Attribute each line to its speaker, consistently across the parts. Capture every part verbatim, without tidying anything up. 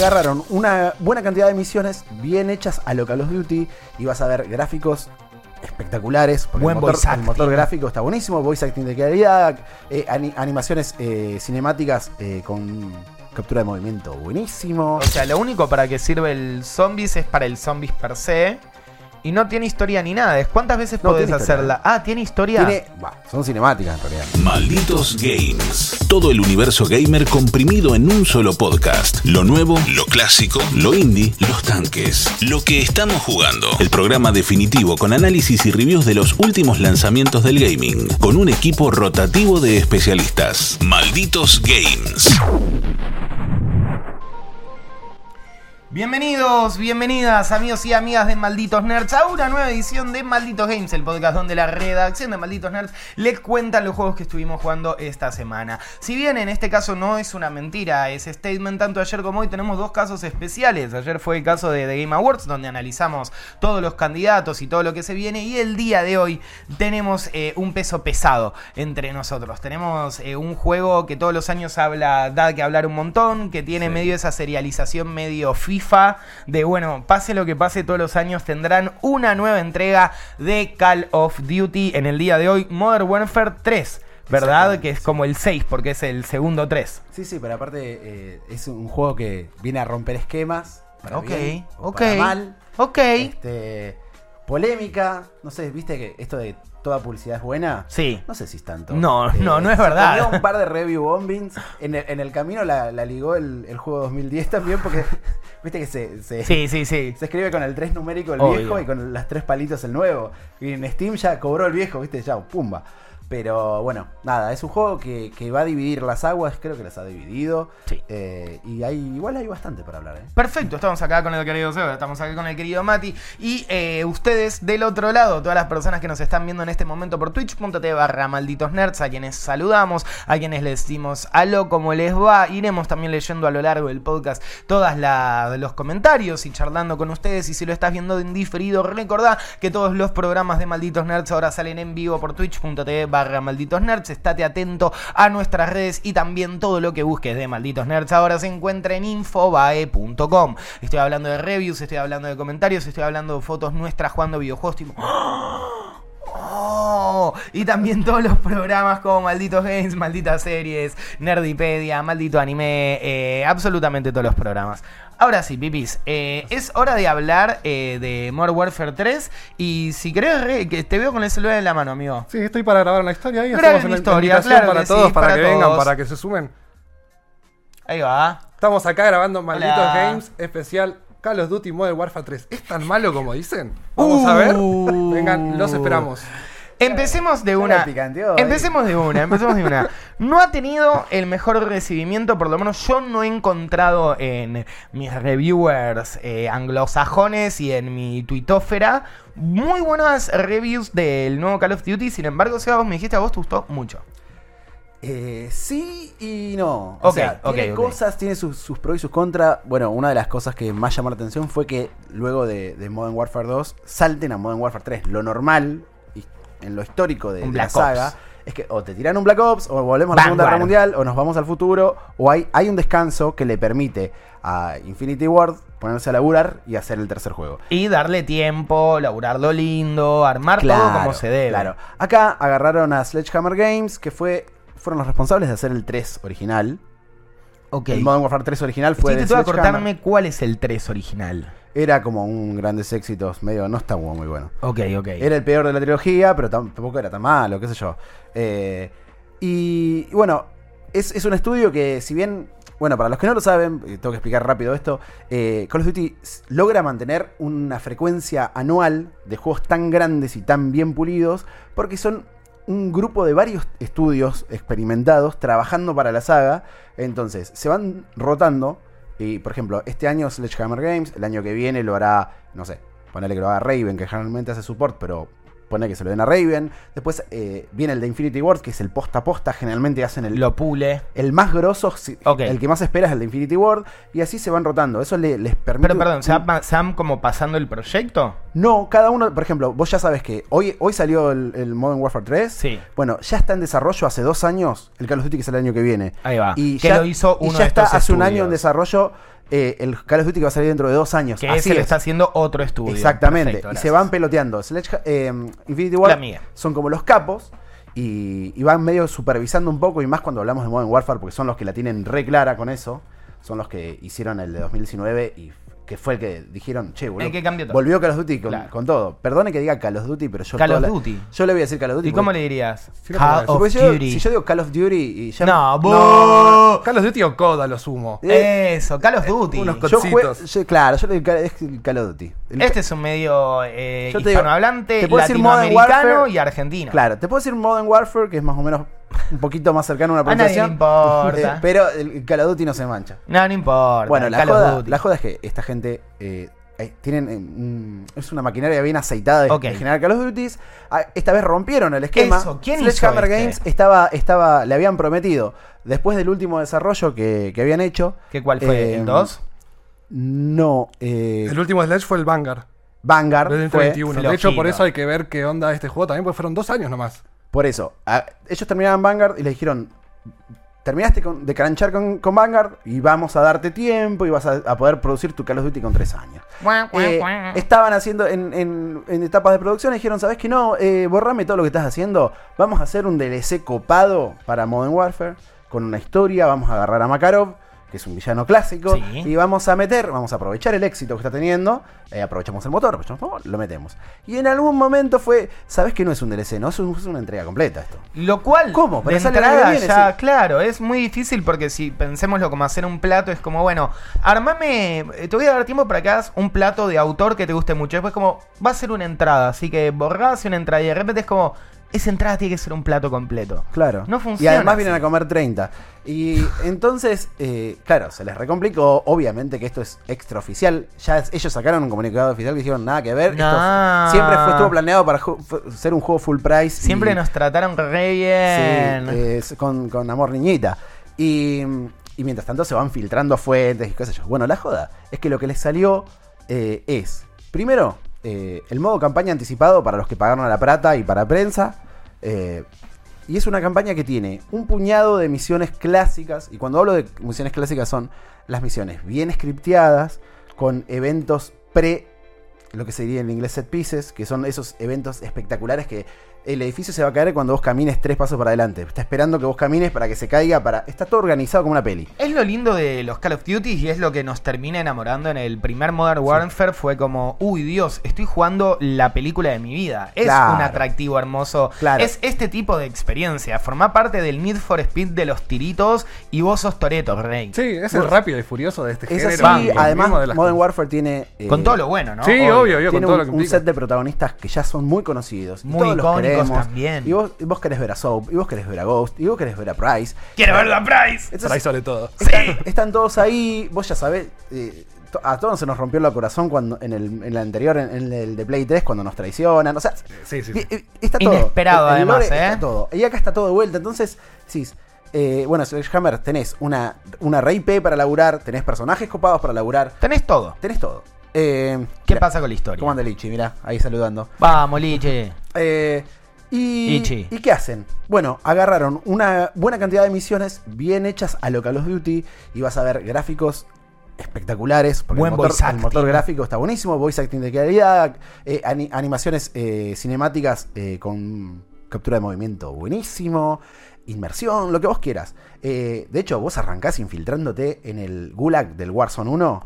Speaker 1: agarraron una buena cantidad de misiones bien hechas a lo Call of Duty y vas a ver gráficos espectaculares.
Speaker 2: Buen
Speaker 1: el motor,
Speaker 2: voice
Speaker 1: el motor gráfico está buenísimo, voice acting de calidad, eh, ani- animaciones eh, cinemáticas eh, con captura de movimiento buenísimo.
Speaker 2: O sea, lo único para que sirve el Zombies es para el Zombies per se. Y no tiene historia ni nada. ¿Cuántas veces
Speaker 1: No,
Speaker 2: podés
Speaker 1: tiene historia.
Speaker 2: hacerla? Ah, ¿tiene historia?
Speaker 1: Tiene, bah, son cinemáticas en realidad.
Speaker 3: Malditos Games. Todo el universo gamer comprimido en un solo podcast. Lo nuevo, lo clásico, lo indie, los tanques. Lo que estamos jugando. El programa definitivo con análisis y reviews de los últimos lanzamientos del gaming. Con un equipo rotativo de especialistas. Malditos Games.
Speaker 2: Bienvenidos, bienvenidas amigos y amigas de Malditos Nerds a una nueva edición de Malditos Games, el podcast donde la redacción de Malditos Nerds les cuenta los juegos que estuvimos jugando esta semana. Si bien en este caso no es una mentira, es statement, tanto ayer como hoy tenemos dos casos especiales. Ayer fue el caso de The Game Awards, donde analizamos todos los candidatos y todo lo que se viene, y el día de hoy tenemos eh, un peso pesado entre nosotros. Tenemos eh, un juego que todos los años habla, da que hablar un montón, que tiene
Speaker 1: Sí.
Speaker 2: medio esa serialización medio FIFA, de bueno, pase lo que pase, todos los años tendrán una nueva entrega de Call of Duty. En el día de hoy, Modern Warfare tres, ¿verdad? Que es como el seis, porque es el segundo tres.
Speaker 1: Sí, sí, pero aparte eh, es un juego que viene a romper esquemas. Para
Speaker 2: Ok,
Speaker 1: bien o
Speaker 2: ok,
Speaker 1: para mal.
Speaker 2: ok.
Speaker 1: Este, polémica. No sé, viste que esto de toda publicidad es buena.
Speaker 2: Sí.
Speaker 1: No sé si es tanto.
Speaker 2: No, no, no es
Speaker 1: se
Speaker 2: verdad.
Speaker 1: comió un par de review bombings. En el, en el camino la, la ligó el, el juego dos mil diez también, porque viste que se, se,
Speaker 2: Sí, sí, sí.
Speaker 1: se escribe con el tres numérico el
Speaker 2: Obvio.
Speaker 1: viejo y con las tres palitos el nuevo. Y en Steam ya cobró el viejo, viste, ya, pumba. Pero bueno, nada, es un juego que, que va a dividir las aguas, creo que las ha dividido.
Speaker 2: Sí.
Speaker 1: Eh, y hay, igual hay bastante para hablar, ¿eh?
Speaker 2: Perfecto, estamos acá con el querido Seba, estamos acá con el querido Mati. Y eh, ustedes del otro lado, todas las personas que nos están viendo en este momento por twitch.tv barra malditos nerds, a quienes saludamos, a quienes les decimos aló, ¿cómo les va? Iremos también leyendo a lo largo del podcast todos los comentarios y charlando con ustedes. Y si lo estás viendo en diferido, recordá que todos los programas de Malditos Nerds ahora salen en vivo por twitch.tv barra malditos nerds. Estate atento a nuestras redes y también todo lo que busques de Malditos Nerds ahora se encuentra en infobae punto com. Estoy hablando de reviews, estoy hablando de comentarios, estoy hablando de fotos nuestras jugando videojuegos tipo... Oh, y también todos los programas como Malditos Games, Malditas Series, Nerdipedia, Maldito Anime, eh, absolutamente todos los programas. Ahora sí, pipis, eh, es hora de hablar eh, de Modern Warfare tres. Y si querés, re, que te veo con el celular en la mano, amigo.
Speaker 4: Sí, estoy para grabar una historia ahí.
Speaker 2: Graben
Speaker 4: Hacemos
Speaker 2: una
Speaker 4: una
Speaker 2: historia,
Speaker 4: invitación
Speaker 2: claro
Speaker 4: para
Speaker 2: que
Speaker 4: todos,
Speaker 2: sí,
Speaker 4: para,
Speaker 2: para
Speaker 4: que
Speaker 2: todos.
Speaker 4: vengan, para que se sumen.
Speaker 2: Ahí va.
Speaker 4: Estamos acá grabando Malditos
Speaker 2: Hola.
Speaker 4: Games, especial Call of Duty Modern Warfare tres. ¿Es tan malo como dicen? Vamos a ver.
Speaker 2: Uh.
Speaker 4: Vengan, los esperamos.
Speaker 2: Empecemos de
Speaker 1: Ya
Speaker 2: una.
Speaker 1: la picanteó, eh.
Speaker 2: Empecemos de una, empecemos de una. No ha tenido el mejor recibimiento, por lo menos yo no he encontrado en mis reviewers eh, anglosajones y en mi tuitófera muy buenas reviews del nuevo Call of Duty. Sin embargo, Seba, vos me dijiste a vos te gustó mucho.
Speaker 1: Eh, sí y no. O
Speaker 2: Ok,
Speaker 1: sea,
Speaker 2: ok,
Speaker 1: tiene
Speaker 2: ok.
Speaker 1: cosas, tiene sus, sus pros y sus contras. Bueno, una de las cosas que más llamó la atención fue que luego de, de Modern Warfare dos salten a Modern Warfare tres. Lo normal, y en lo histórico de,
Speaker 2: Un
Speaker 1: de la
Speaker 2: Black
Speaker 1: saga,
Speaker 2: Ops.
Speaker 1: es que o te tiran un Black Ops, o volvemos a la Segunda
Speaker 2: Vanguard.
Speaker 1: Guerra Mundial, o nos vamos al futuro, o hay, hay un descanso que le permite a Infinity Ward ponerse a laburar y hacer el tercer juego.
Speaker 2: Y darle tiempo, laburarlo lindo, armar todo como se debe.
Speaker 1: Claro. Acá agarraron a Sledgehammer Games, que fue fueron los responsables de hacer el tres original.
Speaker 2: Ok.
Speaker 1: El Modern Warfare tres original fue
Speaker 2: Sí,
Speaker 1: de
Speaker 2: te tengo que
Speaker 1: Sledgehammer.
Speaker 2: cortarme cuál es el tres original.
Speaker 1: Era como un grandes éxitos, medio, no está muy bueno.
Speaker 2: Ok, ok.
Speaker 1: Era el peor de la trilogía, pero tampoco era tan malo, qué sé yo. Eh, y, y bueno, es, es un estudio que, si bien, bueno, para los que no lo saben, eh, tengo que explicar rápido esto, eh, Call of Duty s- logra mantener una frecuencia anual de juegos tan grandes y tan bien pulidos, porque son un grupo de varios estudios experimentados trabajando para la saga. Entonces, se van rotando. Y, por ejemplo, este año Sledgehammer Games, el año que viene lo hará, no sé, ponele que lo haga Raven, que generalmente hace support, pero pone que se lo den a Raven. Después eh, viene el de Infinity Ward, que es el posta a posta, generalmente hacen el,
Speaker 2: Lo pule.
Speaker 1: el más grosso, si-
Speaker 2: Ok.
Speaker 1: el que más espera es el de Infinity Ward, y así se van rotando. Eso le- les permite...
Speaker 2: Pero perdón, ¿se va, ¿se van como pasando el proyecto?
Speaker 1: No, cada uno, por ejemplo, vos ya sabes que hoy, hoy salió el, el Modern Warfare tres.
Speaker 2: Sí.
Speaker 1: Bueno, ya está en desarrollo hace dos años el Call of Duty, que es el año que viene.
Speaker 2: Ahí va.
Speaker 1: Y
Speaker 2: Que
Speaker 1: ya,
Speaker 2: lo hizo
Speaker 1: y
Speaker 2: uno
Speaker 1: ya
Speaker 2: de
Speaker 1: está
Speaker 2: estos
Speaker 1: hace un año
Speaker 2: estudios.
Speaker 1: en desarrollo eh, el Call of Duty que va a salir dentro de dos años.
Speaker 2: Que
Speaker 1: Así
Speaker 2: ese lo
Speaker 1: es.
Speaker 2: está haciendo otro estudio.
Speaker 1: Exactamente.
Speaker 2: Perfecto,
Speaker 1: y
Speaker 2: gracias.
Speaker 1: se van peloteando. Sledge, eh, Infinity
Speaker 2: La
Speaker 1: Ward
Speaker 2: mía.
Speaker 1: son como los capos. Y, y van medio supervisando un poco. Y más cuando hablamos de Modern Warfare. Porque son los que la tienen re clara con eso. Son los que hicieron el de dos mil diecinueve. Y que fue el que dijeron, che, boludo,
Speaker 2: El que cambió todo.
Speaker 1: volvió Call of Duty con,
Speaker 2: Claro.
Speaker 1: con todo. Perdone que diga Call of Duty, pero yo
Speaker 2: Call
Speaker 1: toda
Speaker 2: of
Speaker 1: la-
Speaker 2: Duty.
Speaker 1: yo le voy a decir Call of Duty.
Speaker 2: ¿Y cómo
Speaker 1: porque-
Speaker 2: le dirías?
Speaker 4: Sí, lo
Speaker 2: Call
Speaker 4: puedo
Speaker 2: of
Speaker 1: porque yo-
Speaker 2: Duty.
Speaker 1: si yo digo Call of Duty y ya
Speaker 2: No,
Speaker 1: no,
Speaker 2: vos.
Speaker 4: Call of Duty o COD a lo sumo.
Speaker 1: Eh,
Speaker 2: Eso, Call of Duty.
Speaker 4: unos
Speaker 1: yo jugué-
Speaker 4: Codcitos.
Speaker 1: yo- claro, yo le digo Call- es Call of Duty. El-
Speaker 2: Este es un medio eh,
Speaker 1: Yo te digo,
Speaker 2: hispanohablante,
Speaker 1: te puedo decir Modern
Speaker 2: latinoamericano
Speaker 1: Warfare.
Speaker 2: y argentino.
Speaker 1: Claro, te puedo decir Modern Warfare, que es más o menos un poquito más cercano a una
Speaker 2: A nadie le
Speaker 1: pronunciación.
Speaker 2: importa.
Speaker 1: Eh, pero el Call of Duty no se mancha.
Speaker 2: No, no importa.
Speaker 1: Bueno, la
Speaker 2: Call of
Speaker 1: joda,
Speaker 2: Duty.
Speaker 1: la joda es que esta gente eh, eh, tienen eh, un- es una maquinaria bien aceitada de,
Speaker 2: Ok.
Speaker 1: de generar Call of Duties. Ah, esta vez rompieron el esquema.
Speaker 2: Eso, ¿quién
Speaker 1: Sledgehammer
Speaker 2: hizo este?
Speaker 1: Games estaba, estaba, le habían prometido, después del último desarrollo que, que habían hecho.
Speaker 2: ¿Qué cuál fue?
Speaker 1: eh,
Speaker 2: ¿El dos?
Speaker 1: No, eh,
Speaker 4: El último Sledge fue el Vanguard.
Speaker 1: Vanguard.
Speaker 4: Del
Speaker 1: fue-
Speaker 4: veintiuno. De hecho, por
Speaker 2: flojito.
Speaker 4: eso hay que ver qué onda este juego también, porque fueron dos años nomás.
Speaker 1: Por eso, a- ellos terminaban Vanguard y le dijeron, terminaste con- de cranchar con, con Vanguard y vamos a darte tiempo y vas a, a poder producir tu Call of Duty con tres años. Eh, estaban haciendo en, en- en etapas de producción y dijeron, ¿sabes qué? No, eh, borrame todo lo que estás haciendo, vamos a hacer un D L C copado para Modern Warfare, con una historia, vamos a agarrar a Makarov, que es un villano clásico,
Speaker 2: Sí.
Speaker 1: y vamos a meter, vamos a aprovechar el éxito que está teniendo, eh, aprovechamos el motor, aprovechamos el motor, lo metemos. Y en algún momento fue, ¿sabes que no es un D L C? No, es, un- es una entrega completa esto.
Speaker 2: Lo cual,
Speaker 1: ¿Cómo? Pero
Speaker 2: de
Speaker 1: sale el año
Speaker 2: entrada
Speaker 1: que viene,
Speaker 2: ya,
Speaker 1: sí.
Speaker 2: claro, es muy difícil porque si pensémoslo como hacer un plato, es como, bueno, armame, eh, te voy a dar tiempo para que hagas un plato de autor que te guste mucho. Después como, va a ser una entrada, así que borrás una entrada y de repente es como, esa entrada tiene que ser un plato completo.
Speaker 1: Claro.
Speaker 2: No
Speaker 1: Y
Speaker 2: funciona
Speaker 1: además
Speaker 2: así.
Speaker 1: vienen a comer treinta. Y entonces, eh, claro, se les recomplicó. Obviamente que esto es extraoficial. Ya es- ellos sacaron un comunicado oficial que dijeron nada que ver. Esto
Speaker 2: No.
Speaker 1: siempre fue, estuvo planeado para ju- fu- ser un juego full price.
Speaker 2: Siempre
Speaker 1: y-
Speaker 2: nos trataron re
Speaker 1: sí,
Speaker 2: bien.
Speaker 1: eh, es con, con amor niñita. Y, y mientras tanto se van filtrando fuentes y qué sé yo. Bueno, la joda es que lo que les salió eh, es, primero, eh, el modo campaña anticipado para los que pagaron a la plata y para prensa. Eh, y es una campaña que tiene un puñado de misiones clásicas. Y cuando hablo de misiones clásicas son las misiones bien scripteadas, con eventos pre, lo que se diría en inglés set pieces, que son esos eventos espectaculares que el edificio se va a caer cuando vos camines tres pasos para adelante. Está esperando que vos camines para que se caiga. Para Está todo organizado como una peli.
Speaker 2: Es lo lindo de los Call of Duty y es lo que nos termina enamorando en el primer Modern Warfare. Fue como, uy Dios, estoy jugando la película de mi vida. Es
Speaker 1: Claro.
Speaker 2: un atractivo hermoso.
Speaker 1: Claro.
Speaker 2: Es este tipo de experiencia. Formá parte del Need for Speed de los tiritos y vos sos Toretto, Rey.
Speaker 4: Sí, es el
Speaker 1: Vos-
Speaker 4: rápido y furioso de este
Speaker 1: Es
Speaker 4: género.
Speaker 1: así.
Speaker 4: y lo mismo
Speaker 1: Además,
Speaker 4: de las
Speaker 1: Modern
Speaker 4: cosas.
Speaker 1: Warfare tiene... eh,
Speaker 2: Con todo lo bueno, ¿no?
Speaker 4: Sí, obvio, obvio, con
Speaker 1: tiene
Speaker 4: todo
Speaker 1: un,
Speaker 4: lo que
Speaker 1: un
Speaker 4: implica.
Speaker 1: set de protagonistas que ya son muy conocidos. y
Speaker 2: Muy
Speaker 1: todos los
Speaker 2: icónicos
Speaker 1: queremos.
Speaker 2: también.
Speaker 1: Y vos, y vos querés ver a Soap, y vos querés ver a Ghost, y vos querés ver a Price.
Speaker 2: ¡Quiero ver la Price!
Speaker 4: Por ahí
Speaker 1: Entonces,
Speaker 4: sobre todo.
Speaker 1: están, están todos ahí, vos ya sabés. eh, to- a todos se nos rompió el corazón cuando en el, en el anterior, en, en el de Play tres, cuando nos traicionan. O sea,
Speaker 4: Sí, sí,
Speaker 1: vi-
Speaker 4: sí.
Speaker 1: eh, está todo.
Speaker 2: Inesperado,
Speaker 1: El- el
Speaker 2: además,
Speaker 1: lore
Speaker 2: ¿eh?
Speaker 1: Está todo. Y acá está todo de vuelta. Entonces, decís, eh, bueno, Sledgehammer, tenés una, una R I P para laburar, tenés personajes copados para laburar,
Speaker 2: Tenés todo.
Speaker 1: tenés todo. Eh,
Speaker 2: ¿Qué
Speaker 1: mirá,
Speaker 2: pasa con la historia?
Speaker 1: ¿Cómo anda Lichi? Mirá, ahí saludando.
Speaker 2: Vamos, Liche.
Speaker 1: Eh, y,
Speaker 2: Ichi.
Speaker 1: ¿Y qué hacen? Bueno, agarraron una buena cantidad de misiones bien hechas a lo Call of Duty y vas a ver gráficos espectaculares. Porque
Speaker 2: Buen
Speaker 1: el, motor,
Speaker 2: voice
Speaker 1: el motor
Speaker 2: acting.
Speaker 1: gráfico está buenísimo, voice acting de calidad, eh, ani- animaciones eh, cinemáticas eh, con captura de movimiento buenísimo, inmersión, lo que vos quieras. Eh, de hecho, vos arrancás infiltrándote en el gulag del Warzone uno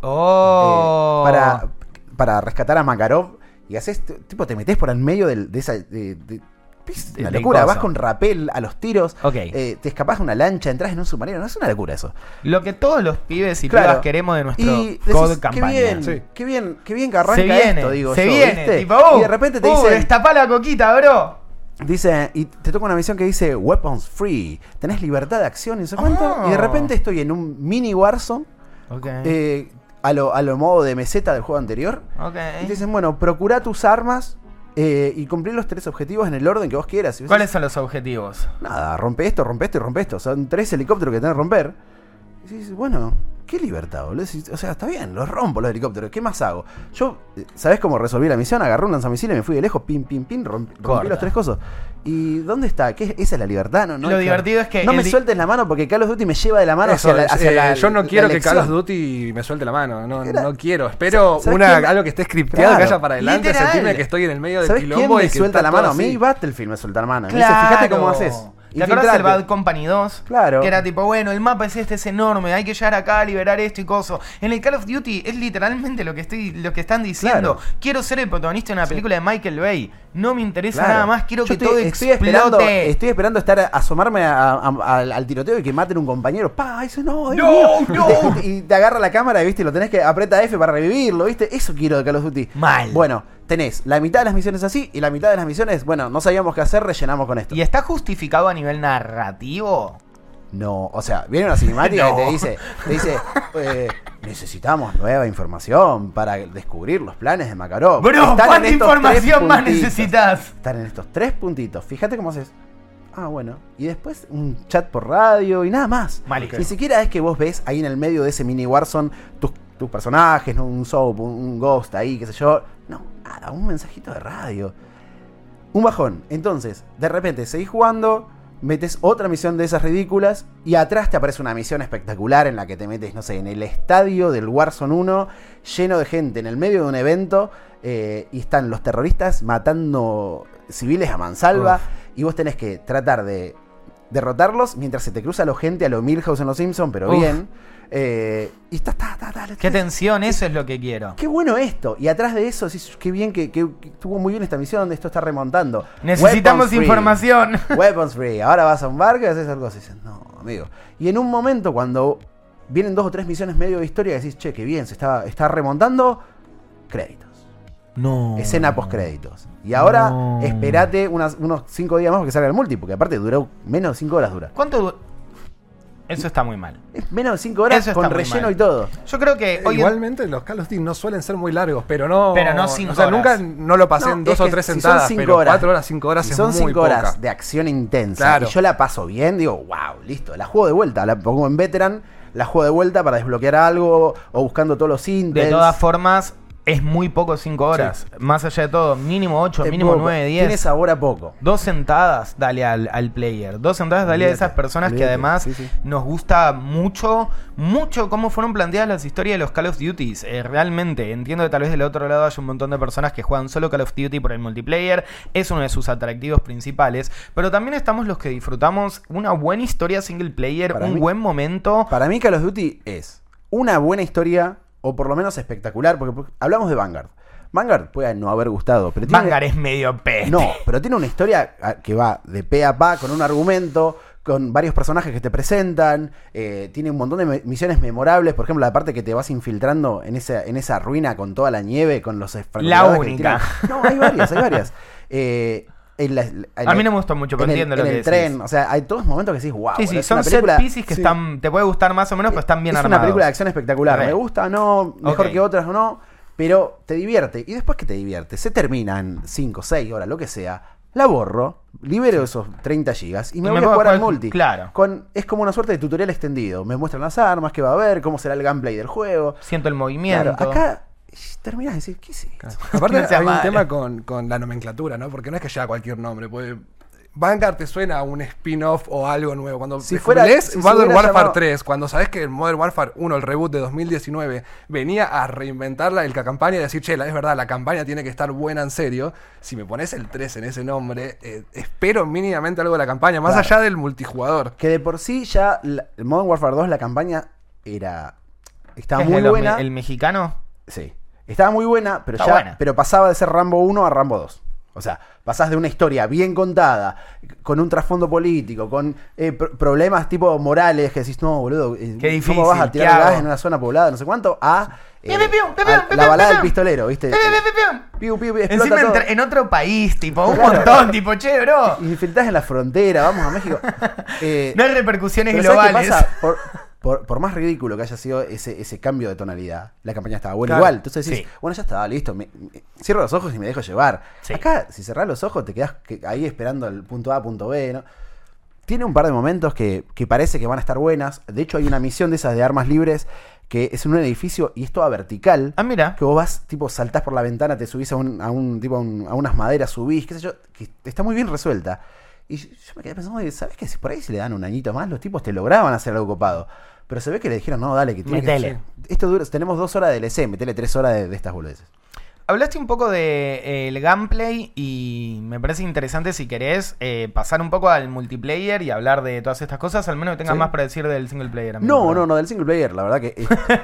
Speaker 2: Oh.
Speaker 1: eh, para, para rescatar a Makarov y haces, tipo, te metés por el medio del- de esa... de- de- es una
Speaker 2: Del
Speaker 1: locura,
Speaker 2: coso.
Speaker 1: vas con rapel a los tiros,
Speaker 2: Ok.
Speaker 1: eh, te escapás de una lancha, entras en un submarino, no es una locura eso.
Speaker 2: Lo que todos los pibes y
Speaker 1: Claro.
Speaker 2: pibas queremos de nuestro
Speaker 1: Y
Speaker 2: C O D
Speaker 1: decís, qué
Speaker 2: campaña.
Speaker 1: bien,
Speaker 4: Sí.
Speaker 1: qué bien, qué bien que arranca
Speaker 2: Se viene,
Speaker 1: esto, digo
Speaker 2: se
Speaker 1: yo,
Speaker 2: viene,
Speaker 1: ¿viste?
Speaker 2: tipo, uh,
Speaker 1: y de repente te
Speaker 2: uh,
Speaker 1: dicen,
Speaker 2: destapá la coquita, bro.
Speaker 1: dice, y te toca una misión que dice Weapons Free, tenés libertad de acción y no sé cuánto,
Speaker 2: Ah.
Speaker 1: y de repente estoy en un mini Warzone,
Speaker 2: Ok.
Speaker 1: eh, a, lo, a lo modo de meseta del juego anterior,
Speaker 2: ok.
Speaker 1: y te dicen, bueno, procura tus armas eh, y cumplir los tres objetivos en el orden que vos quieras. Y vos
Speaker 2: ¿Cuáles
Speaker 1: decís,
Speaker 2: son los objetivos?
Speaker 1: nada, rompe esto, rompe esto y rompe esto. Son tres helicópteros que tenés que romper. Y dices, bueno, ¿Qué libertad, boludo? O sea, está bien, los rompo los helicópteros. ¿Qué más hago? Yo, ¿sabés cómo resolví la misión? Agarré un lanzamisiles, me fui de lejos, pim, pim, pim, rompí, rompí los tres cosas. ¿Y dónde está? ¿Qué, ¿Esa es la libertad? No, no
Speaker 2: Lo
Speaker 1: es
Speaker 2: divertido
Speaker 1: claro.
Speaker 2: es que...
Speaker 1: No me
Speaker 2: di-
Speaker 1: sueltes la mano porque Call of Duty me lleva de la mano
Speaker 4: Eso,
Speaker 1: hacia la, hacia
Speaker 4: eh,
Speaker 1: la
Speaker 4: yo no
Speaker 1: la
Speaker 4: quiero que
Speaker 1: elección.
Speaker 4: Call of Duty me suelte la mano. No,
Speaker 1: Era-
Speaker 4: no quiero. Espero
Speaker 1: ¿Sabes
Speaker 4: una,
Speaker 1: quién?
Speaker 4: algo que esté scripteado,
Speaker 1: Claro.
Speaker 4: que haya para adelante,
Speaker 2: Literal.
Speaker 4: sentirme que estoy en el medio del
Speaker 1: ¿Sabés quién
Speaker 4: quilombo
Speaker 1: me
Speaker 4: y que
Speaker 1: suelta
Speaker 4: está
Speaker 1: la mano?
Speaker 4: todo
Speaker 1: A mí
Speaker 4: así.
Speaker 1: Battlefield me suelta la mano. Me
Speaker 2: Claro.
Speaker 1: dice, fíjate cómo haces.
Speaker 2: ¿Te acuerdas del
Speaker 1: Infiltrate.
Speaker 2: Bad Company dos?
Speaker 1: Claro.
Speaker 2: Que era tipo, bueno, el mapa es este, es enorme, hay que llegar acá, liberar esto y coso. En el Call of Duty es literalmente lo que estoy, lo que están diciendo.
Speaker 1: Claro.
Speaker 2: Quiero ser el protagonista de una película de Michael Bay. No me interesa
Speaker 1: Claro.
Speaker 2: nada más, quiero
Speaker 1: Yo
Speaker 2: que
Speaker 1: estoy,
Speaker 2: todo
Speaker 1: estoy
Speaker 2: explote.
Speaker 1: esperando, estoy esperando estar a, asomarme a- a- al, al tiroteo y que maten un compañero. Pa, eso no, Dios
Speaker 2: No,
Speaker 1: mío.
Speaker 2: no.
Speaker 1: Y te, y te agarra la cámara y viste, lo tenés que aprieta F para revivirlo, ¿viste? Eso quiero de Call of Duty.
Speaker 2: Mal.
Speaker 1: Bueno, tenés la mitad de las misiones así y la mitad de las misiones, bueno, no sabíamos qué hacer, rellenamos con esto.
Speaker 2: ¿Y está justificado a nivel narrativo?
Speaker 1: No, o sea, viene una cinemática
Speaker 2: No.
Speaker 1: que te dice, te dice eh, necesitamos nueva información para descubrir los planes de Makarov.
Speaker 2: Bro,
Speaker 1: Están en
Speaker 2: ¿cuánta
Speaker 1: estos
Speaker 2: información
Speaker 1: tres
Speaker 2: más
Speaker 1: puntitos.
Speaker 2: necesitas?
Speaker 1: Están en estos tres puntitos. Fíjate cómo haces. Ah, bueno. Y después un chat por radio y nada más.
Speaker 2: Malísimo.
Speaker 1: Ni siquiera es que vos ves ahí en el medio de ese mini Warzone tus, tus personajes, ¿no? Un soap, un, un ghost ahí, qué sé yo. No, nada, un mensajito de radio. Un bajón. Entonces, de repente seguís jugando, metes otra misión de esas ridículas y atrás te aparece una misión espectacular en la que te metes, no sé, en el estadio del Warzone uno, lleno de gente en el medio de un evento eh, y están los terroristas matando civiles a mansalva. Uf. Y vos tenés que tratar de derrotarlos mientras se te cruza la gente a lo Milhouse en Los Simpsons, pero Uf. bien. Eh, y está, está, está, está,
Speaker 2: Qué tensión, eso es lo que quiero.
Speaker 1: Qué bueno esto. Y atrás de eso, decís, qué bien que, que, que estuvo muy bien esta misión, esto está remontando.
Speaker 2: Necesitamos
Speaker 1: Weapons
Speaker 2: información.
Speaker 1: Free. Weapons free. Ahora vas a un barco y haces algo así. Dices, no, amigo. Y en un momento, cuando vienen dos o tres misiones medio de historia, decís, che, qué bien, se está, está remontando. Créditos.
Speaker 2: No.
Speaker 1: Escena post créditos. Y ahora
Speaker 2: no.
Speaker 1: esperate unas, unos cinco días más porque salga el multi, porque aparte duró menos de cinco horas dura.
Speaker 2: ¿Cuánto du- Eso está muy mal.
Speaker 1: Es menos de cinco horas con relleno mal. Y todo.
Speaker 2: Yo creo que hoy
Speaker 4: igualmente en... los Call of Duty no suelen ser muy largos, pero no.
Speaker 2: Pero no cinco
Speaker 4: O sea,
Speaker 2: horas.
Speaker 4: nunca no lo pasé no, en dos o tres
Speaker 1: si
Speaker 4: sentadas,
Speaker 1: cinco
Speaker 4: pero
Speaker 1: horas,
Speaker 4: cuatro horas, cinco horas
Speaker 1: si
Speaker 4: es
Speaker 1: son
Speaker 4: muy
Speaker 1: cinco
Speaker 4: poca.
Speaker 1: horas de acción intensa.
Speaker 4: Claro.
Speaker 1: Y yo la paso bien, digo, wow, listo, la juego de vuelta. La pongo en veteran, la juego de vuelta para desbloquear algo o buscando todos los intents.
Speaker 2: De todas formas. Es muy poco cinco horas. Sí. Más allá de todo, mínimo ocho, es mínimo nueve, diez.
Speaker 1: Tiene sabor a poco.
Speaker 2: Dos sentadas, dale al, al player. Dos sentadas, dale olvídate, a esas personas olvídate. Que además sí, sí. nos gusta mucho, mucho cómo fueron planteadas las historias de los Call of Duty. Eh, realmente, entiendo que tal vez del otro lado haya un montón de personas que juegan solo Call of Duty por el multiplayer. Es uno de sus atractivos principales. Pero también estamos los que disfrutamos una buena historia single player, para un mí, buen momento.
Speaker 1: Para mí Call of Duty es una buena historia... O por lo menos espectacular, porque, porque hablamos de Vanguard. Vanguard puede no haber gustado, pero tiene...
Speaker 2: Vanguard es medio peste.
Speaker 1: No, pero tiene una historia que va de pe a pa, con un argumento, con varios personajes que te presentan, eh, tiene un montón de misiones memorables, por ejemplo, la parte que te vas infiltrando en esa, en esa ruina con toda la nieve, con los...
Speaker 2: La única.
Speaker 1: No, hay varias, hay varias. Eh... En la, en
Speaker 2: a mí no me gustó mucho, pero
Speaker 1: en
Speaker 2: entiendo
Speaker 1: el,
Speaker 2: lo
Speaker 1: en
Speaker 2: que
Speaker 1: el
Speaker 2: decís.
Speaker 1: tren, o sea, hay todos momentos que decís, wow.
Speaker 2: Sí, sí,
Speaker 1: es
Speaker 2: son
Speaker 1: una película,
Speaker 2: set pieces que
Speaker 1: sí.
Speaker 2: están, te puede gustar más o menos, pero están bien
Speaker 1: es
Speaker 2: armados.
Speaker 1: Es una película de acción espectacular,
Speaker 2: Re.
Speaker 1: me gusta, no, mejor
Speaker 2: okay.
Speaker 1: que otras o no, pero te divierte. Y después que te divierte, se termina en cinco, seis horas, lo que sea, la borro, libero esos treinta gigas y me
Speaker 2: y
Speaker 1: voy
Speaker 2: me
Speaker 1: a jugar al
Speaker 2: jugar,
Speaker 1: multi.
Speaker 2: Claro.
Speaker 1: Con, es como una suerte de tutorial extendido. Me muestran las armas, qué va a haber, cómo será el gameplay del juego.
Speaker 2: Siento el movimiento.
Speaker 1: Claro, acá terminás de decir, ¿qué es esto?
Speaker 4: Claro. Aparte no hay un tema con, con la nomenclatura, ¿no? Porque no es que lleva cualquier nombre, puede... Vanguard te suena a un spin-off o algo nuevo. Cuando
Speaker 1: si fuera,
Speaker 4: lees
Speaker 1: si
Speaker 4: Modern Warfare
Speaker 1: llamado...
Speaker 4: tres, cuando sabes que el Modern Warfare uno, el reboot de dos mil diecinueve, venía a reinventar la, la campaña y decir, che, la, es verdad, la campaña tiene que estar buena en serio. Si me pones el tres en ese nombre, eh, espero mínimamente algo de la campaña, más claro. allá del multijugador.
Speaker 1: Que de por sí ya la, el Modern Warfare dos, la campaña era... Estaba muy buena.
Speaker 2: Me, ¿El mexicano?
Speaker 1: Sí. Estaba muy buena, pero
Speaker 2: Está
Speaker 1: ya
Speaker 2: buena.
Speaker 1: Pero pasaba de ser Rambo uno a Rambo dos. O sea, pasás de una historia bien contada, con un trasfondo político, con eh, pr- problemas tipo morales, que decís, no, boludo, eh,
Speaker 2: qué difícil,
Speaker 1: ¿cómo vas a tirar gas en una zona poblada, no sé cuánto? A, eh,
Speaker 2: piu, piu, piu, piu,
Speaker 1: a
Speaker 2: piu,
Speaker 1: la
Speaker 2: piu,
Speaker 1: balada
Speaker 2: piu,
Speaker 1: del pistolero, ¿viste?
Speaker 2: Piu, piu, piu,
Speaker 1: piu, piu, piu,
Speaker 2: Encima
Speaker 1: todo.
Speaker 2: en, en otro país, tipo, un
Speaker 1: claro.
Speaker 2: montón, tipo, che, bro.
Speaker 1: Y filtrás en la frontera, vamos a México. Eh,
Speaker 2: no hay repercusiones
Speaker 1: pero
Speaker 2: globales.
Speaker 1: ¿sabes qué pasa? Por, Por, por más ridículo que haya sido ese, ese cambio de tonalidad, la campaña estaba buena
Speaker 2: claro.
Speaker 1: igual. Entonces decís,
Speaker 2: sí.
Speaker 1: bueno, ya está, listo. Me, me, cierro los ojos y me dejo llevar. Sí. Acá, si cerrás los ojos, te quedás ahí esperando el punto A, punto B, ¿no? Tiene un par de momentos que, que parece que van a estar buenas. De hecho, hay una misión de esas de armas libres que es en un edificio y es toda vertical.
Speaker 2: Ah, mira.
Speaker 1: Que vos vas, tipo, saltás por la ventana, te subís a un, a un tipo, a, un- a unas maderas, subís, qué sé yo, que está muy bien resuelta. Y yo, yo me quedé pensando, ¿sabes qué? Si por ahí se le dan un añito más, los tipos te lograban hacer algo copado. Pero se ve que le dijeron, no, dale, que tiene que
Speaker 2: Metele.
Speaker 1: ser. Esto dura, tenemos dos horas de D L C, metele tres horas de, de estas boludeces.
Speaker 2: Hablaste un poco del gameplay y me parece interesante si querés eh, pasar un poco al multiplayer y hablar de todas estas cosas, al menos que tengas
Speaker 1: Sí.
Speaker 2: más para decir del single player. amigo.
Speaker 1: No, no, no, del single player, la verdad que.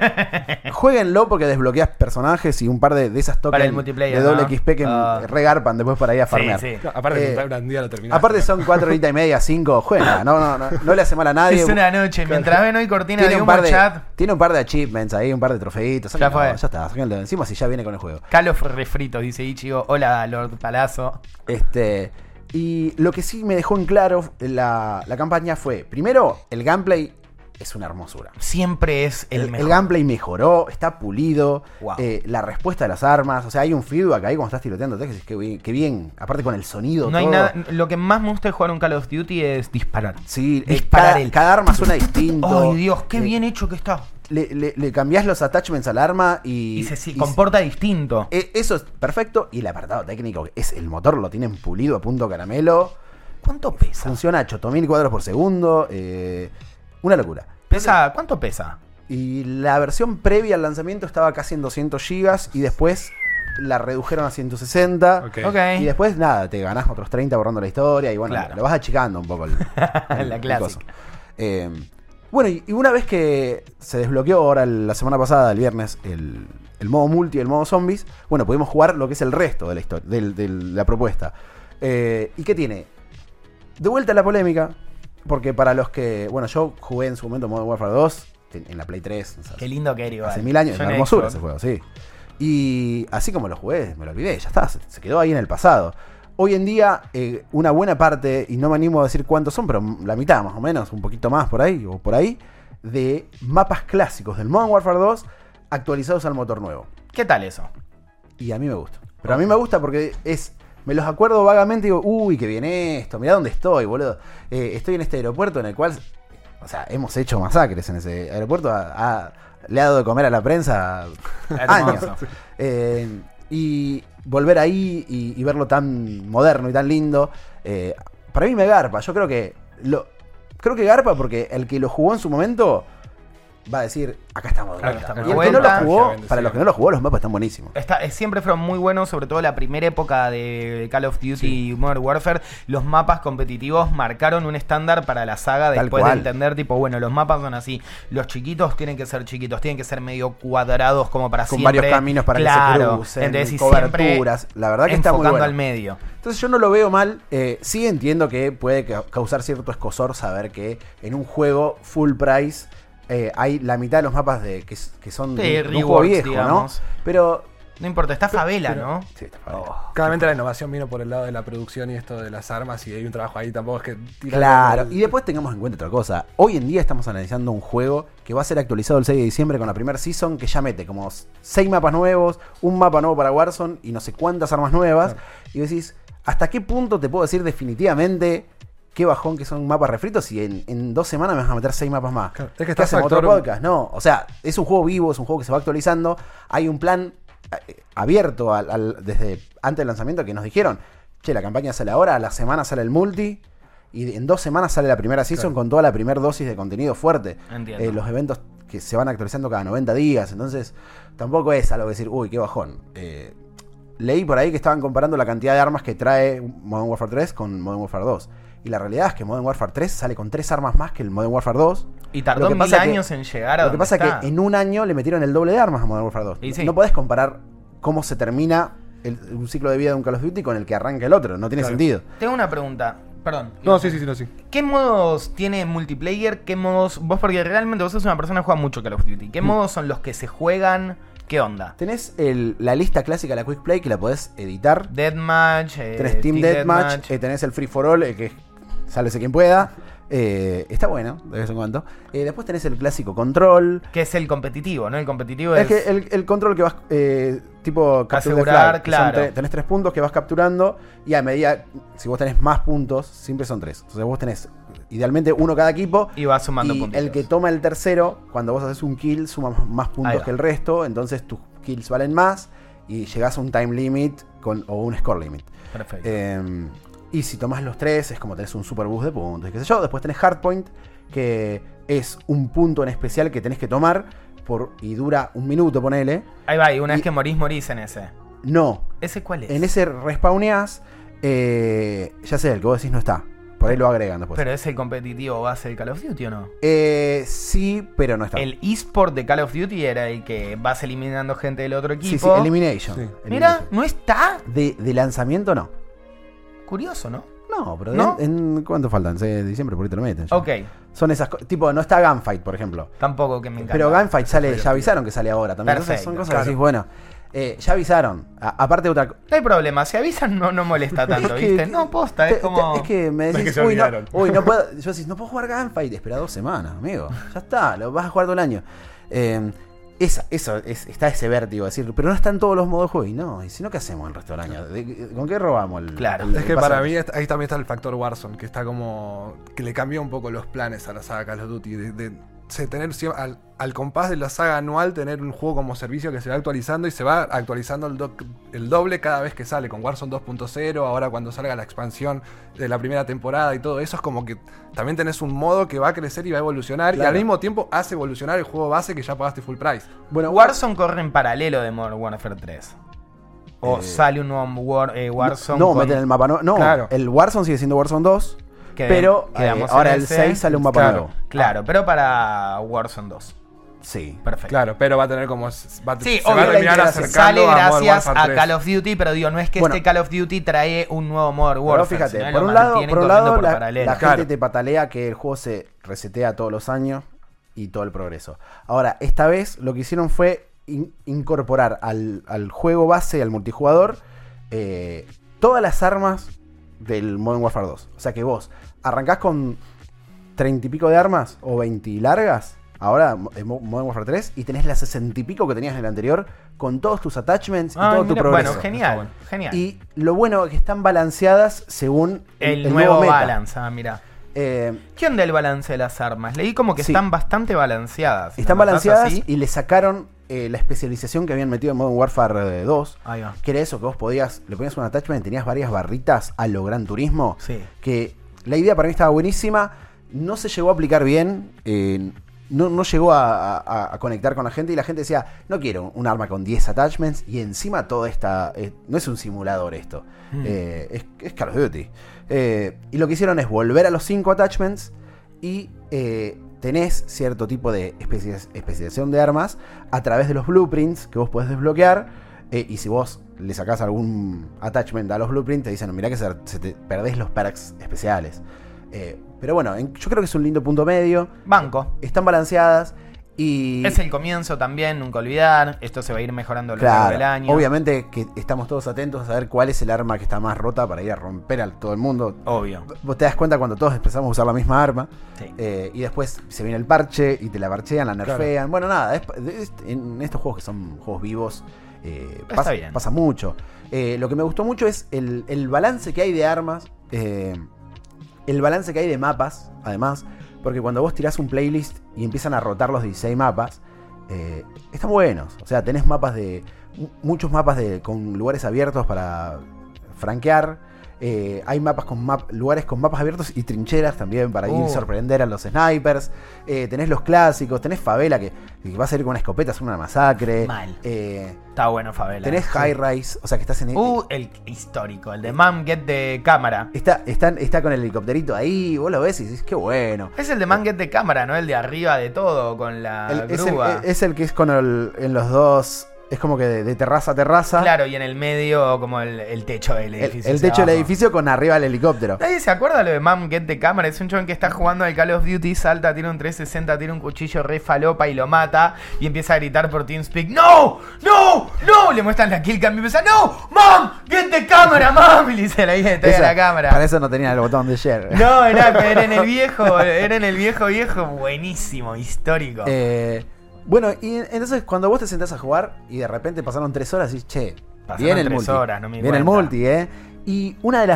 Speaker 1: eh, jueguenlo porque desbloqueas personajes y un par de, de esas
Speaker 2: Para
Speaker 1: tokens
Speaker 2: el multiplayer,
Speaker 1: de doble
Speaker 2: ¿no?
Speaker 1: X P que
Speaker 2: Ah.
Speaker 1: regarpan después para ir a farmear.
Speaker 2: Sí, sí.
Speaker 4: No, aparte
Speaker 1: Eh,
Speaker 4: de comprar un día lo terminaste.
Speaker 1: Aparte son cuatro horitas y media, cinco, juega, no, no, no, no le hace mal a nadie.
Speaker 2: Es una noche, mientras ven hoy cortina
Speaker 1: tiene
Speaker 2: de
Speaker 1: un,
Speaker 2: humo
Speaker 1: par de,
Speaker 2: chat,
Speaker 1: tiene un par de achievements ahí, un par de trofeitos.
Speaker 2: Ya
Speaker 1: sáquenlo,
Speaker 2: fue.
Speaker 1: ya está, sáquenlo de encima si ya viene con el juego.
Speaker 2: Calos refritos, dice Ichigo. Hola, Lord Palazzo.
Speaker 1: Este, y lo que sí me dejó en claro la, la campaña fue, primero, el gameplay es una hermosura.
Speaker 2: Siempre es el,
Speaker 1: El,
Speaker 2: mejor.
Speaker 1: el gameplay mejoró, está pulido,
Speaker 2: Wow.
Speaker 1: eh, la respuesta de las armas, o sea, hay un feedback ahí cuando estás tiroteando, que decís, qué bien, qué bien, aparte con el sonido,
Speaker 2: No hay
Speaker 1: todo.
Speaker 2: nada. Lo que más me gusta de jugar un Call of Duty es disparar.
Speaker 1: Sí, eh,
Speaker 2: Disparar
Speaker 1: cada,
Speaker 2: el-
Speaker 1: cada arma suena distinto.
Speaker 2: Ay, Dios, qué
Speaker 1: Eh,
Speaker 2: bien hecho que está.
Speaker 1: Le, le, le cambiás los attachments al arma y...
Speaker 2: Y se sí,
Speaker 1: y-
Speaker 2: comporta distinto.
Speaker 1: eh, eso es perfecto, y el apartado técnico, que es el motor, lo tienen pulido a punto caramelo,
Speaker 2: ¿Cuánto pesa?
Speaker 1: funciona a ocho mil cuadros por segundo, eh, una locura.
Speaker 2: Pesa, ¿cuánto pesa?
Speaker 1: Y la versión previa al lanzamiento estaba casi en doscientos gigas y después la redujeron a ciento sesenta.
Speaker 4: Ok.
Speaker 2: Ok.
Speaker 1: Y después, nada, te ganás otros treinta borrando la historia y bueno,
Speaker 2: Claro.
Speaker 1: lo vas achicando un poco. El, el-
Speaker 2: La
Speaker 1: el
Speaker 2: clásica.
Speaker 1: coso. Eh, bueno, y, y una vez que se desbloqueó ahora el- la semana pasada, el viernes, el, el modo multi y el modo zombies, bueno, pudimos jugar lo que es el resto de la historia, del- de la propuesta. Eh, ¿Y qué tiene? De vuelta a la polémica, porque para los que, bueno, yo jugué en su momento Modern Warfare dos en, en la Play tres, o sea,
Speaker 2: Qué lindo que era igual.
Speaker 1: hace mil años,
Speaker 2: Yo
Speaker 1: una
Speaker 2: en
Speaker 1: hermosura
Speaker 2: Xbox.
Speaker 1: ese juego, sí. Y así como lo jugué, me lo olvidé, ya está, se, se quedó ahí en el pasado. Hoy en día, eh, una buena parte, y no me animo a decir cuántos son, pero la mitad más o menos, un poquito más por ahí, o por ahí, de mapas clásicos del Modern Warfare dos actualizados al motor nuevo.
Speaker 2: ¿Qué tal eso?
Speaker 1: Y a mí me gusta. Pero a mí me gusta porque es... Me los acuerdo vagamente y digo, uy, qué bien esto, mirá dónde estoy, boludo. Eh, estoy en este aeropuerto en el cual... O sea, hemos hecho masacres en ese aeropuerto. a- a- le ha dado de comer a la prensa años.
Speaker 2: Hermoso.
Speaker 1: Eh, y volver ahí y, y verlo tan moderno y tan lindo, eh, para mí me garpa. Yo creo que lo creo que garpa porque el que lo jugó en su momento va a decir, acá estamos de
Speaker 2: Claro,
Speaker 1: vuelta.
Speaker 2: estamos
Speaker 1: Y el
Speaker 2: de
Speaker 1: que no lo
Speaker 2: vuelta.
Speaker 1: jugó,
Speaker 4: Bendecido.
Speaker 1: para los que no lo jugó, los mapas están buenísimos.
Speaker 2: Está, eh, siempre fueron muy buenos, sobre todo la primera época de Call of Duty y Modern Warfare. Los mapas competitivos marcaron un estándar para la saga
Speaker 1: Tal
Speaker 2: después de
Speaker 1: cual.
Speaker 2: entender, tipo, bueno, los mapas son así. Los chiquitos tienen que ser chiquitos, tienen que ser medio cuadrados como para
Speaker 1: Con
Speaker 2: siempre.
Speaker 1: varios caminos para que se
Speaker 2: Claro,
Speaker 1: crucen,
Speaker 2: entonces, y
Speaker 1: coberturas.
Speaker 2: siempre
Speaker 1: La verdad que está muy
Speaker 2: enfocando
Speaker 1: bueno.
Speaker 2: al medio.
Speaker 1: Entonces yo no lo veo mal. Eh, sí entiendo que puede ca- causar cierto escozor saber que en un juego full price eh, hay la mitad de los mapas de que, s- que son
Speaker 2: Sí,
Speaker 1: de, de un juego
Speaker 2: reworks,
Speaker 1: viejo,
Speaker 2: digamos.
Speaker 1: ¿no? Pero...
Speaker 2: No importa, está favela,
Speaker 4: pero-
Speaker 2: ¿no?
Speaker 1: Sí, está padre.
Speaker 4: Claramente la innovación vino por el lado de la producción y esto de las armas y hay un trabajo ahí, tampoco es que... tirar
Speaker 1: Claro,
Speaker 4: el-
Speaker 1: y después tengamos en cuenta otra cosa. Hoy en día estamos analizando un juego que va a ser actualizado el seis de diciembre con la primera season, que ya mete como seis mapas nuevos, un mapa nuevo para Warzone y no sé cuántas armas nuevas.
Speaker 4: Claro.
Speaker 1: Y decís, ¿hasta qué punto te puedo decir definitivamente qué bajón que son mapas refritos y en, en dos semanas me vas a meter seis mapas más?
Speaker 4: Claro, es que
Speaker 1: ¿Qué
Speaker 4: está
Speaker 1: hacemos,
Speaker 4: factor-
Speaker 1: otro podcast? No, o sea, es un juego vivo, es un juego que se va actualizando. Hay un plan eh, abierto al- al- desde antes del lanzamiento que nos dijeron, che, la campaña sale ahora, a la semana sale el multi y en dos semanas sale la primera season
Speaker 4: Claro.
Speaker 1: con toda la primera dosis de contenido fuerte.
Speaker 2: Entiendo.
Speaker 1: Eh, los eventos que se van actualizando cada noventa días, entonces tampoco es algo de decir, uy, qué bajón. Eh, leí por ahí que estaban comparando la cantidad de armas que trae Modern Warfare tres con Modern Warfare dos. Y la realidad es que Modern Warfare tres sale con tres armas más que el Modern Warfare dos.
Speaker 2: Y tardó
Speaker 1: Lo que
Speaker 2: mil
Speaker 1: pasa que-
Speaker 2: años en llegar a
Speaker 1: Lo que
Speaker 2: donde
Speaker 1: pasa
Speaker 2: está.
Speaker 1: es que en un año le metieron el doble de armas a Modern Warfare dos.
Speaker 2: Y
Speaker 1: No-
Speaker 2: sí.
Speaker 1: No podés comparar cómo se termina el- un ciclo de vida de un Call of Duty con el que arranca el otro. No tiene
Speaker 4: Claro.
Speaker 1: sentido.
Speaker 2: Tengo una pregunta. Perdón.
Speaker 4: No, sí, sí, sí, no, sí.
Speaker 2: ¿Qué modos tiene multiplayer? ¿Qué modos? Vos, porque realmente vos sos una persona que juega mucho Call of Duty. ¿Qué
Speaker 1: Mm.
Speaker 2: modos son los que se juegan? ¿Qué onda?
Speaker 1: Tenés el- la lista clásica, la Quick Play, que la podés editar.
Speaker 2: Deathmatch. Eh,
Speaker 1: Tenés Team Deathmatch, eh, tenés el Free for All, eh, que sálvese quien pueda. Eh, está bueno, de vez en cuando. Eh, después tenés el clásico Control.
Speaker 2: que es el competitivo, ¿no? El competitivo
Speaker 1: Es
Speaker 2: es.
Speaker 1: que el, el control que vas, eh, tipo capture the
Speaker 2: Asegurar,
Speaker 1: flag, que son
Speaker 2: claro.
Speaker 1: tre- tenés tres puntos que vas capturando y a medida, si vos tenés más puntos, siempre son tres. Entonces vos tenés idealmente uno cada equipo.
Speaker 2: Y va sumando
Speaker 1: y
Speaker 2: puntitos.
Speaker 1: el que toma el tercero, cuando vos haces un kill, suma más
Speaker 2: Ahí
Speaker 1: puntos
Speaker 2: va.
Speaker 1: que el resto. Entonces tus kills valen más y llegás a un time limit con, o un score limit.
Speaker 2: Perfecto.
Speaker 1: Eh, y si tomás los tres, es como tenés un super boost de puntos y qué sé yo. Después tenés Hardpoint, que es un punto en especial que tenés que tomar por, y dura un minuto, ponele.
Speaker 2: Ahí va, y una
Speaker 1: y-
Speaker 2: vez que morís, morís en ese.
Speaker 1: No,
Speaker 2: ¿Ese cuál es?
Speaker 1: en ese respawneás, eh, ya sé, el que vos decís no está. Por ahí lo agregan después.
Speaker 2: ¿Pero es el competitivo base del Call of Duty o no?
Speaker 1: Eh, sí, pero no está.
Speaker 2: El eSport de Call of Duty era el que vas eliminando gente del otro equipo.
Speaker 1: sí, sí, Elimination.
Speaker 4: Sí.
Speaker 2: Mira,
Speaker 1: Elimination.
Speaker 2: ¿no está?
Speaker 1: De, de lanzamiento no.
Speaker 2: Curioso, ¿no?
Speaker 1: No, pero de-
Speaker 2: ¿No?
Speaker 1: en ¿cuánto faltan? De diciembre por ahí te lo meten. ya.
Speaker 2: Ok,
Speaker 1: Son esas cosas. Tipo, no está Gunfight, por ejemplo.
Speaker 2: tampoco que me encanta.
Speaker 1: Pero Gunfight sale, ya avisaron que sale ahora también. Entonces
Speaker 2: Perfecto,
Speaker 1: son cosas
Speaker 4: claro.
Speaker 1: que decís, bueno, eh, ya avisaron. A- aparte de otra co-
Speaker 2: No hay problema, si avisan no, no molesta tanto,
Speaker 1: Es que-
Speaker 2: ¿viste? No, posta, es
Speaker 1: te-
Speaker 2: como...
Speaker 1: te- es que me
Speaker 4: Es
Speaker 1: decís,
Speaker 4: que se
Speaker 1: uy, no,
Speaker 4: olvidaron.
Speaker 1: uy, no puedo. Yo decís, no puedo jugar Gunfight. Espera dos semanas, amigo. Ya está, lo vas a jugar todo el año. Eh, esa, eso, es, está ese vértigo, decir, pero no están todos los modos de juego. Y no, y si no, ¿qué hacemos el resto del año? ¿De- ¿Con qué robamos el
Speaker 2: Claro.
Speaker 1: el-
Speaker 4: Es que
Speaker 1: el
Speaker 4: para
Speaker 1: pase?
Speaker 4: mí est- ahí también está el factor Warzone, que está como. Que le cambió un poco los planes a la saga Call of Duty. De, de- se tener siem- al, al compás de la saga anual, tener un juego como servicio que se va actualizando y se va actualizando el, do- el doble cada vez que sale. Con Warzone dos punto cero, ahora cuando salga la expansión de la primera temporada y todo eso, es como que también tenés un modo que va a crecer y va a evolucionar. Y
Speaker 1: Claro.
Speaker 4: al mismo tiempo hace evolucionar el juego base que ya pagaste full price.
Speaker 1: Bueno,
Speaker 2: Warzone corre en paralelo de Modern Warfare tres. O
Speaker 1: Eh,
Speaker 2: sale un nuevo War- eh, Warzone
Speaker 1: No,
Speaker 2: con-
Speaker 1: meten el mapa nuevo. No,
Speaker 4: Claro.
Speaker 1: el Warzone sigue siendo Warzone dos.
Speaker 2: que-
Speaker 1: pero eh,
Speaker 2: quedamos en
Speaker 1: ahora el
Speaker 2: ese.
Speaker 1: seis sale un mapa
Speaker 4: Claro.
Speaker 1: nuevo.
Speaker 2: Claro, pero para Warzone dos.
Speaker 1: Sí.
Speaker 2: Perfecto.
Speaker 4: Claro, pero va a tener como. Va,
Speaker 2: Sí,
Speaker 4: se va
Speaker 2: obvio,
Speaker 4: a terminar
Speaker 1: la
Speaker 4: acercando
Speaker 2: Sale
Speaker 4: a Modern
Speaker 2: gracias
Speaker 4: Warfare
Speaker 2: a
Speaker 4: tres.
Speaker 2: Call of Duty, pero digo, no es que
Speaker 1: Bueno.
Speaker 2: este Call of Duty trae un nuevo Modern
Speaker 1: Pero
Speaker 2: Warfare.
Speaker 1: fíjate,
Speaker 2: sino que
Speaker 1: por
Speaker 2: lo
Speaker 1: un lado,
Speaker 2: mantienen
Speaker 1: por un
Speaker 2: corriendo
Speaker 1: lado
Speaker 2: por
Speaker 1: la,
Speaker 2: paralelo.
Speaker 1: la
Speaker 4: Claro.
Speaker 1: gente te patalea que el juego se resetea todos los años y todo el progreso. Ahora, esta vez lo que hicieron fue in- incorporar al, al juego base, al multijugador, eh, todas las armas del Modern Warfare dos. O sea que vos arrancás con treinta y pico de armas o veinte largas, ahora en Mo- Modern Warfare tres, y tenés las sesenta y pico que tenías en el anterior, con todos tus attachments y
Speaker 2: Ay,
Speaker 1: todo tu
Speaker 2: mira,
Speaker 1: progreso.
Speaker 2: bueno, genial, genial.
Speaker 1: Y lo bueno es que están balanceadas según
Speaker 2: el, nuevo,
Speaker 1: meta.
Speaker 2: balance, ah, mira.
Speaker 1: Eh,
Speaker 2: ¿Qué onda el balance de las armas? Leí como que
Speaker 1: Sí.
Speaker 2: están bastante balanceadas.
Speaker 1: están
Speaker 2: ¿No notas
Speaker 1: balanceadas
Speaker 2: así?
Speaker 1: y le sacaron eh, la especialización que habían metido en Modern Warfare eh, dos.
Speaker 2: Ahí va.
Speaker 1: Que era eso, que vos podías, le ponías un attachment y tenías varias barritas a lo Gran Turismo.
Speaker 2: Sí.
Speaker 1: Que la idea para mí estaba buenísima. No se llegó a aplicar bien. eh, no, no llegó a, a- a conectar con la gente. Y la gente decía, no quiero un arma con diez attachments. Y encima toda esta... eh, no es un simulador esto.
Speaker 2: Mm.
Speaker 1: eh, es, es Call of Duty. Eh, y lo que hicieron es volver a los cinco attachments. Y eh, tenés cierto tipo de especia- especialización de armas a través de los blueprints que vos podés desbloquear. Eh, y si vos le sacás algún attachment a los blueprints, te dicen, mirá que se, se te perdés los perks especiales. Eh, pero bueno, en- yo creo que es un lindo punto medio.
Speaker 2: Banco.
Speaker 1: Están balanceadas y...
Speaker 2: Es el comienzo también, nunca olvidar. Esto se va a ir mejorando a lo largo
Speaker 1: Claro,
Speaker 2: del año.
Speaker 1: obviamente que estamos todos atentos a saber cuál es el arma que está más rota para ir a romper a todo el mundo.
Speaker 2: Obvio.
Speaker 1: Vos te das cuenta cuando todos empezamos a usar la misma arma.
Speaker 2: Sí.
Speaker 1: Eh, y después se viene el parche y te la parchean, la nerfean. Bueno, nada, es- es- en estos juegos que son juegos vivos, eh,
Speaker 2: Está
Speaker 1: pasa,
Speaker 2: bien.
Speaker 1: pasa mucho. Eh, lo que me gustó mucho es el, el balance que hay de armas, eh, el balance que hay de mapas, además, porque cuando vos tirás un playlist y empiezan a rotar los dieciséis mapas, eh, están buenos. O sea, tenés mapas de. mu- muchos mapas de, con lugares abiertos para franquear. Eh, hay mapas con map, lugares con mapas abiertos y trincheras también para ir
Speaker 2: Uh.
Speaker 1: a sorprender a los snipers. Eh, tenés los clásicos, tenés favela que, que va a salir con una escopeta, es una masacre.
Speaker 2: Mal.
Speaker 1: Eh,
Speaker 2: Está bueno, Favela.
Speaker 1: tenés high rise, o sea que estás en.
Speaker 2: Uh, el histórico, el de Man Get de cámara.
Speaker 1: Está, está, está con el helicópterito ahí, vos lo ves y dices, qué bueno.
Speaker 2: Es el de Man Get de cámara, ¿no? El de arriba de todo, con la
Speaker 1: El- es, el,
Speaker 2: grúa.
Speaker 1: es el que es con el, en los dos. Es como que de, de terraza a terraza.
Speaker 2: Claro, y en el medio como el, el techo del
Speaker 1: El,
Speaker 2: edificio.
Speaker 1: el
Speaker 2: hacia
Speaker 1: techo del
Speaker 2: abajo.
Speaker 1: edificio con arriba el helicóptero.
Speaker 2: ¿Nadie se acuerda lo de Man Get de cámara? Es un chabón que está jugando al Call of Duty, salta, tiene un trescientos sesenta, tiene un cuchillo re falopa y lo mata. Y empieza a gritar por TeamSpeak: ¡No! ¡No! ¡No! Le muestran la killcam y empieza: ¡No! ¡Mam! ¡Get de cámara, mam! Y le dice la hija,
Speaker 1: Esa-
Speaker 2: la cámara.
Speaker 1: Para eso no tenía el botón de share.
Speaker 2: No, era, era en el viejo, era en el viejo viejo, buenísimo, histórico.
Speaker 1: Eh, bueno, y entonces cuando vos te sentás a jugar y de repente pasaron tres horas y che,
Speaker 2: Pasaron
Speaker 1: viene el
Speaker 2: tres
Speaker 1: multi.
Speaker 2: horas, no me di
Speaker 1: viene el
Speaker 2: cuenta.
Speaker 1: multi, ¿eh? Y una de las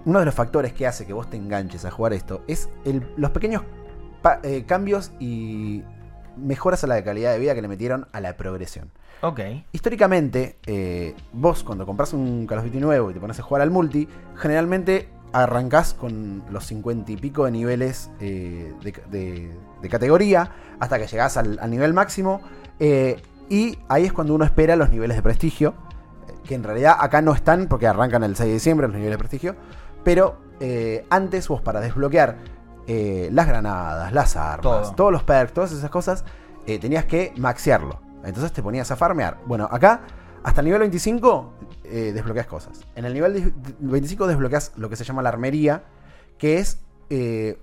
Speaker 1: uno de los factores que hace que vos te enganches a jugar esto es el, los pequeños pa, eh, cambios y mejoras a la calidad de vida que le metieron a la progresión.
Speaker 2: Ok.
Speaker 1: Históricamente, eh, vos cuando compras un Call of Duty nuevo y te pones a jugar al multi, generalmente arrancás con los cincuenta y pico de niveles eh, de, de, de categoría hasta que llegás al, al nivel máximo, eh, y ahí es cuando uno espera los niveles de prestigio, que en realidad acá no están porque arrancan el seis de diciembre los niveles de prestigio, pero eh, antes vos para desbloquear eh, las granadas, las armas,
Speaker 2: Todo.
Speaker 1: todos los perks, todas esas cosas, eh, tenías que maxearlo. Entonces te ponías a farmear. Bueno, acá hasta el nivel veinticinco eh, desbloqueas cosas. En el nivel veinticinco desbloqueas lo que se llama la armería, que es, eh,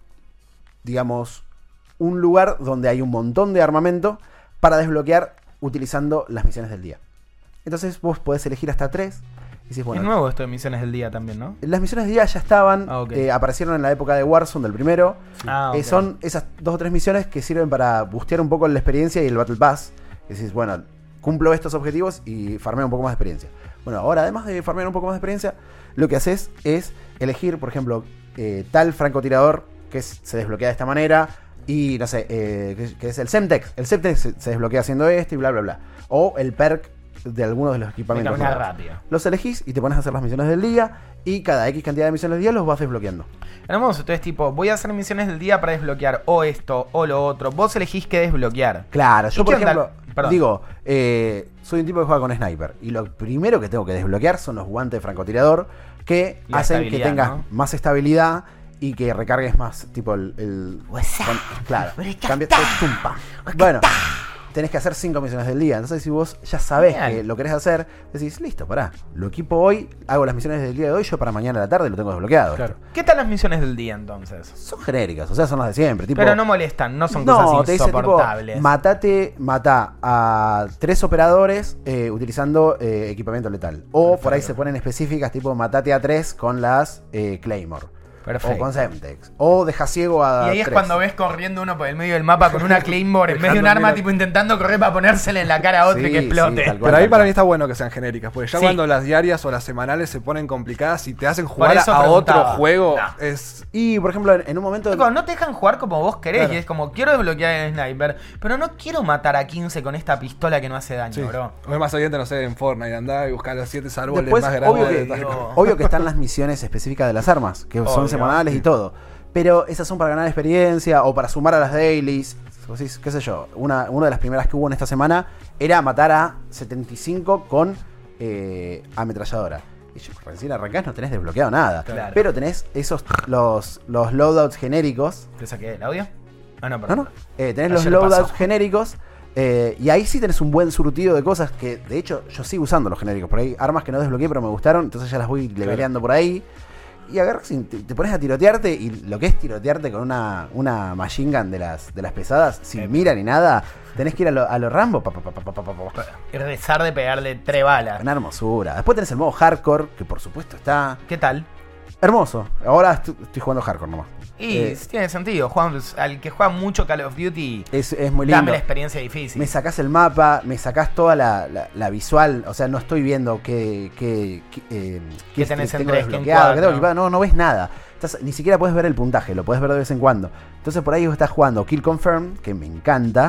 Speaker 1: digamos, un lugar donde hay un montón de armamento para desbloquear utilizando las misiones del día. Entonces vos podés elegir hasta tres. Y decís, bueno,
Speaker 2: es nuevo esto de misiones del día también, ¿no?
Speaker 1: las misiones del día ya estaban,
Speaker 2: Ah, ok.
Speaker 1: eh, aparecieron en la época de Warzone del primero.
Speaker 2: Ah,
Speaker 1: Eh,
Speaker 2: ok.
Speaker 1: son esas dos o tres misiones que sirven para boostear un poco la experiencia y el Battle Pass. Y decís, bueno, cumplo estos objetivos y farmeo un poco más de experiencia. Bueno, ahora además de farmear un poco más de experiencia, lo que haces es elegir, por ejemplo, eh, tal francotirador que es- se desbloquea de esta manera. Y no sé, eh, que, que es el Semtex. El Semtex se, se desbloquea haciendo esto y bla, bla, bla. O el perk de algunos de los
Speaker 2: De
Speaker 1: equipamientos.
Speaker 2: caminar
Speaker 1: nuevos.
Speaker 2: rápido.
Speaker 1: Los elegís y te pones a hacer las misiones del día. Y cada X cantidad de misiones del día los vas desbloqueando.
Speaker 2: Hermoso, entonces tipo, voy a hacer misiones del día para desbloquear o esto o lo otro. Vos elegís qué desbloquear.
Speaker 1: Claro, yo
Speaker 2: ¿Y
Speaker 1: por
Speaker 2: qué onda?
Speaker 1: ejemplo,
Speaker 2: Perdón.
Speaker 1: digo, eh, soy un tipo que juega con sniper. Y lo primero que tengo que desbloquear son los guantes de francotirador que
Speaker 2: La
Speaker 1: hacen que
Speaker 2: estabilidad,
Speaker 1: tengas
Speaker 2: ¿no?
Speaker 1: más estabilidad y que recargues más, tipo el... el con- claro, cambia, tumpa. Bueno, tenés que hacer cinco misiones del día. Entonces si vos ya sabés
Speaker 2: Genial.
Speaker 1: que lo querés hacer, decís, listo, pará, lo equipo hoy, hago las misiones del día de hoy, yo para mañana a la tarde lo tengo desbloqueado.
Speaker 4: Claro.
Speaker 2: ¿Qué tal las misiones del día entonces?
Speaker 1: Son genéricas, o sea, son las de siempre. Tipo,
Speaker 2: Pero no molestan, no son
Speaker 1: no,
Speaker 2: cosas
Speaker 1: te dice tipo,
Speaker 2: insoportables.
Speaker 1: matate, matá a tres operadores eh, utilizando eh, equipamiento letal. O
Speaker 2: Perfecto.
Speaker 1: por ahí se ponen específicas, tipo matate a tres con las eh, Claymore.
Speaker 2: Perfecto.
Speaker 1: O con Semtex. O deja ciego a
Speaker 2: Y ahí es
Speaker 1: tres.
Speaker 2: cuando ves corriendo uno por el medio del mapa con una Claymore en vez de un arma, tipo intentando correr para ponérsela en la cara a otro y
Speaker 1: Sí,
Speaker 2: que explote.
Speaker 1: sí, tal cual.
Speaker 4: Pero ahí
Speaker 1: tal
Speaker 4: para
Speaker 1: cual.
Speaker 4: mí está bueno que sean genéricas, porque ya
Speaker 2: Sí.
Speaker 4: cuando las diarias o las semanales se ponen complicadas y te hacen jugar
Speaker 2: eso
Speaker 4: a otro
Speaker 2: preguntaba.
Speaker 4: juego,
Speaker 2: No.
Speaker 4: es...
Speaker 1: Y por ejemplo, en, en un momento.
Speaker 2: Loco, no te dejan jugar como vos querés.
Speaker 1: Claro.
Speaker 2: Y es como, quiero desbloquear el sniper, pero no quiero matar a quince con esta pistola que no hace daño,
Speaker 4: Sí.
Speaker 2: bro.
Speaker 4: O es más evidente, no sé, en Fortnite, andá y buscar los siete árboles
Speaker 1: Después,
Speaker 4: más
Speaker 1: obvio
Speaker 4: grandes.
Speaker 1: que,
Speaker 4: tal
Speaker 2: Dios.
Speaker 4: cual.
Speaker 1: obvio que están las misiones específicas de las armas, que
Speaker 2: Obvio,
Speaker 1: son semanales
Speaker 2: sí.
Speaker 1: y todo. Pero esas son para ganar experiencia o para sumar a las dailies. Vos decís, qué sé yo, una, una de las primeras que hubo en esta semana era matar a setenta y cinco con eh, ametralladora. Y yo, recién arrancás, no tenés desbloqueado nada.
Speaker 2: Claro.
Speaker 1: Pero tenés esos, los, los loadouts genéricos.
Speaker 2: ¿Te saqué el audio? Ah, no,
Speaker 1: No,
Speaker 2: perdón.
Speaker 1: no. Eh, tenés los
Speaker 2: Ayer
Speaker 1: loadouts
Speaker 2: pasó.
Speaker 1: genéricos. eh, y ahí sí tenés un buen surtido de cosas que, de hecho, yo sigo usando los genéricos. Por ahí, armas que no desbloqueé, pero me gustaron. Entonces ya las voy leveleando por ahí. Y agarras y te, te pones a tirotearte. Y lo que es tirotearte con una, una machine gun de las, de las pesadas, sin
Speaker 2: Epa.
Speaker 1: mira ni nada, tenés que ir a lo, a lo Rambo. Pa, pa, pa, pa, pa, pa, pa, pa.
Speaker 2: Y rezar de pegarle tres balas.
Speaker 1: Una hermosura. Después tenés el modo hardcore, que por supuesto está
Speaker 2: ¿Qué tal?
Speaker 1: hermoso. Ahora estu- estoy jugando hardcore nomás.
Speaker 2: Y
Speaker 1: Eh,
Speaker 2: tiene sentido. Juan, al que juega mucho Call of Duty,
Speaker 1: es, es muy lindo.
Speaker 2: dame la experiencia difícil.
Speaker 1: Me sacás el mapa, me sacás toda la, la- la visual, o sea, no estoy viendo qué, qué, qué, eh,
Speaker 2: ¿Qué
Speaker 1: qué
Speaker 2: tenés en
Speaker 1: tengo
Speaker 2: tres, qué en
Speaker 1: desbloqueado, qué tengo
Speaker 2: cuatro?
Speaker 1: equipado, no, no ves nada. Estás- ni siquiera puedes ver el puntaje, lo puedes ver de vez en cuando. Entonces por ahí vos estás jugando Kill Confirm, que me encanta,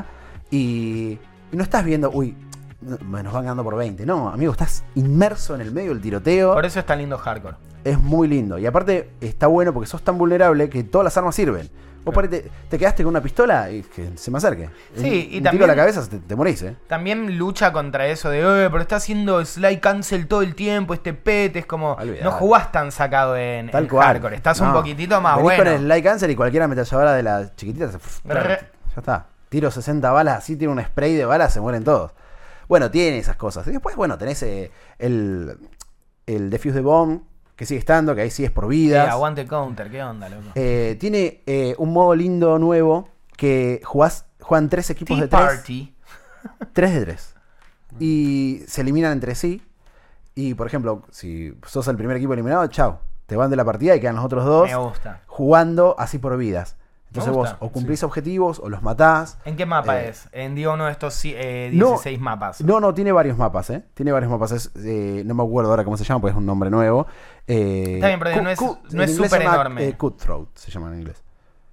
Speaker 1: y, y no estás viendo, uy, no, me nos van ganando por veinte. No, amigo, estás inmerso en el medio del tiroteo.
Speaker 2: Por eso es tan lindo hardcore.
Speaker 1: Es muy lindo. Y aparte está bueno porque sos tan vulnerable que todas las armas sirven. Vos por ahí te, te quedaste con una pistola y que se me acerque.
Speaker 2: Sí,
Speaker 1: Un-
Speaker 2: y
Speaker 1: un tiro
Speaker 2: también-
Speaker 1: a la cabeza te, te morís, eh.
Speaker 2: También lucha contra eso de, eh, pero está haciendo slide cancel todo el tiempo, este pete, es como,
Speaker 1: Olvidate.
Speaker 2: no jugás tan sacado en,
Speaker 1: Tal
Speaker 2: en
Speaker 1: cual.
Speaker 2: hardcore, estás un
Speaker 1: No.
Speaker 2: poquitito más
Speaker 1: Venís
Speaker 2: bueno.
Speaker 1: con el Light Cancer y cualquier ametralladora de las chiquititas. pff,
Speaker 2: Claro.
Speaker 1: ya está. Tiro sesenta balas, así tiene un spray de balas, se mueren todos. Bueno, tiene esas cosas. Y después, bueno, tenés eh, el, el Defuse the Bomb, que sigue estando, que ahí sí es por
Speaker 2: Eh,
Speaker 1: vidas.
Speaker 2: aguante counter, ¿qué onda, loco?
Speaker 1: Eh, tiene eh, un modo lindo nuevo que jugás, juegan tres equipos
Speaker 2: Tea
Speaker 1: de tres.
Speaker 2: Party.
Speaker 1: Tres de tres. Y se eliminan entre sí. Y, por ejemplo, si sos el primer equipo eliminado, chao. Te van de la partida y quedan los otros dos
Speaker 2: Me gusta.
Speaker 1: jugando así por vidas. Entonces
Speaker 2: Me
Speaker 1: vos
Speaker 2: gusta,
Speaker 1: o cumplís objetivos o los matás.
Speaker 2: ¿En qué mapa
Speaker 1: Eh,
Speaker 2: es? En digo uno de estos eh,
Speaker 1: no,
Speaker 2: dieciséis mapas.
Speaker 1: No, no, tiene varios mapas, ¿eh? Tiene varios mapas. Es, eh, no me acuerdo ahora cómo se llama, porque es un nombre nuevo. Eh,
Speaker 2: Está bien, pero
Speaker 1: Cu-
Speaker 2: no es-
Speaker 1: Cu-
Speaker 2: no es
Speaker 1: en inglés
Speaker 2: súper
Speaker 1: se llama,
Speaker 2: enorme.
Speaker 1: eh, Cutthroat se llama en inglés.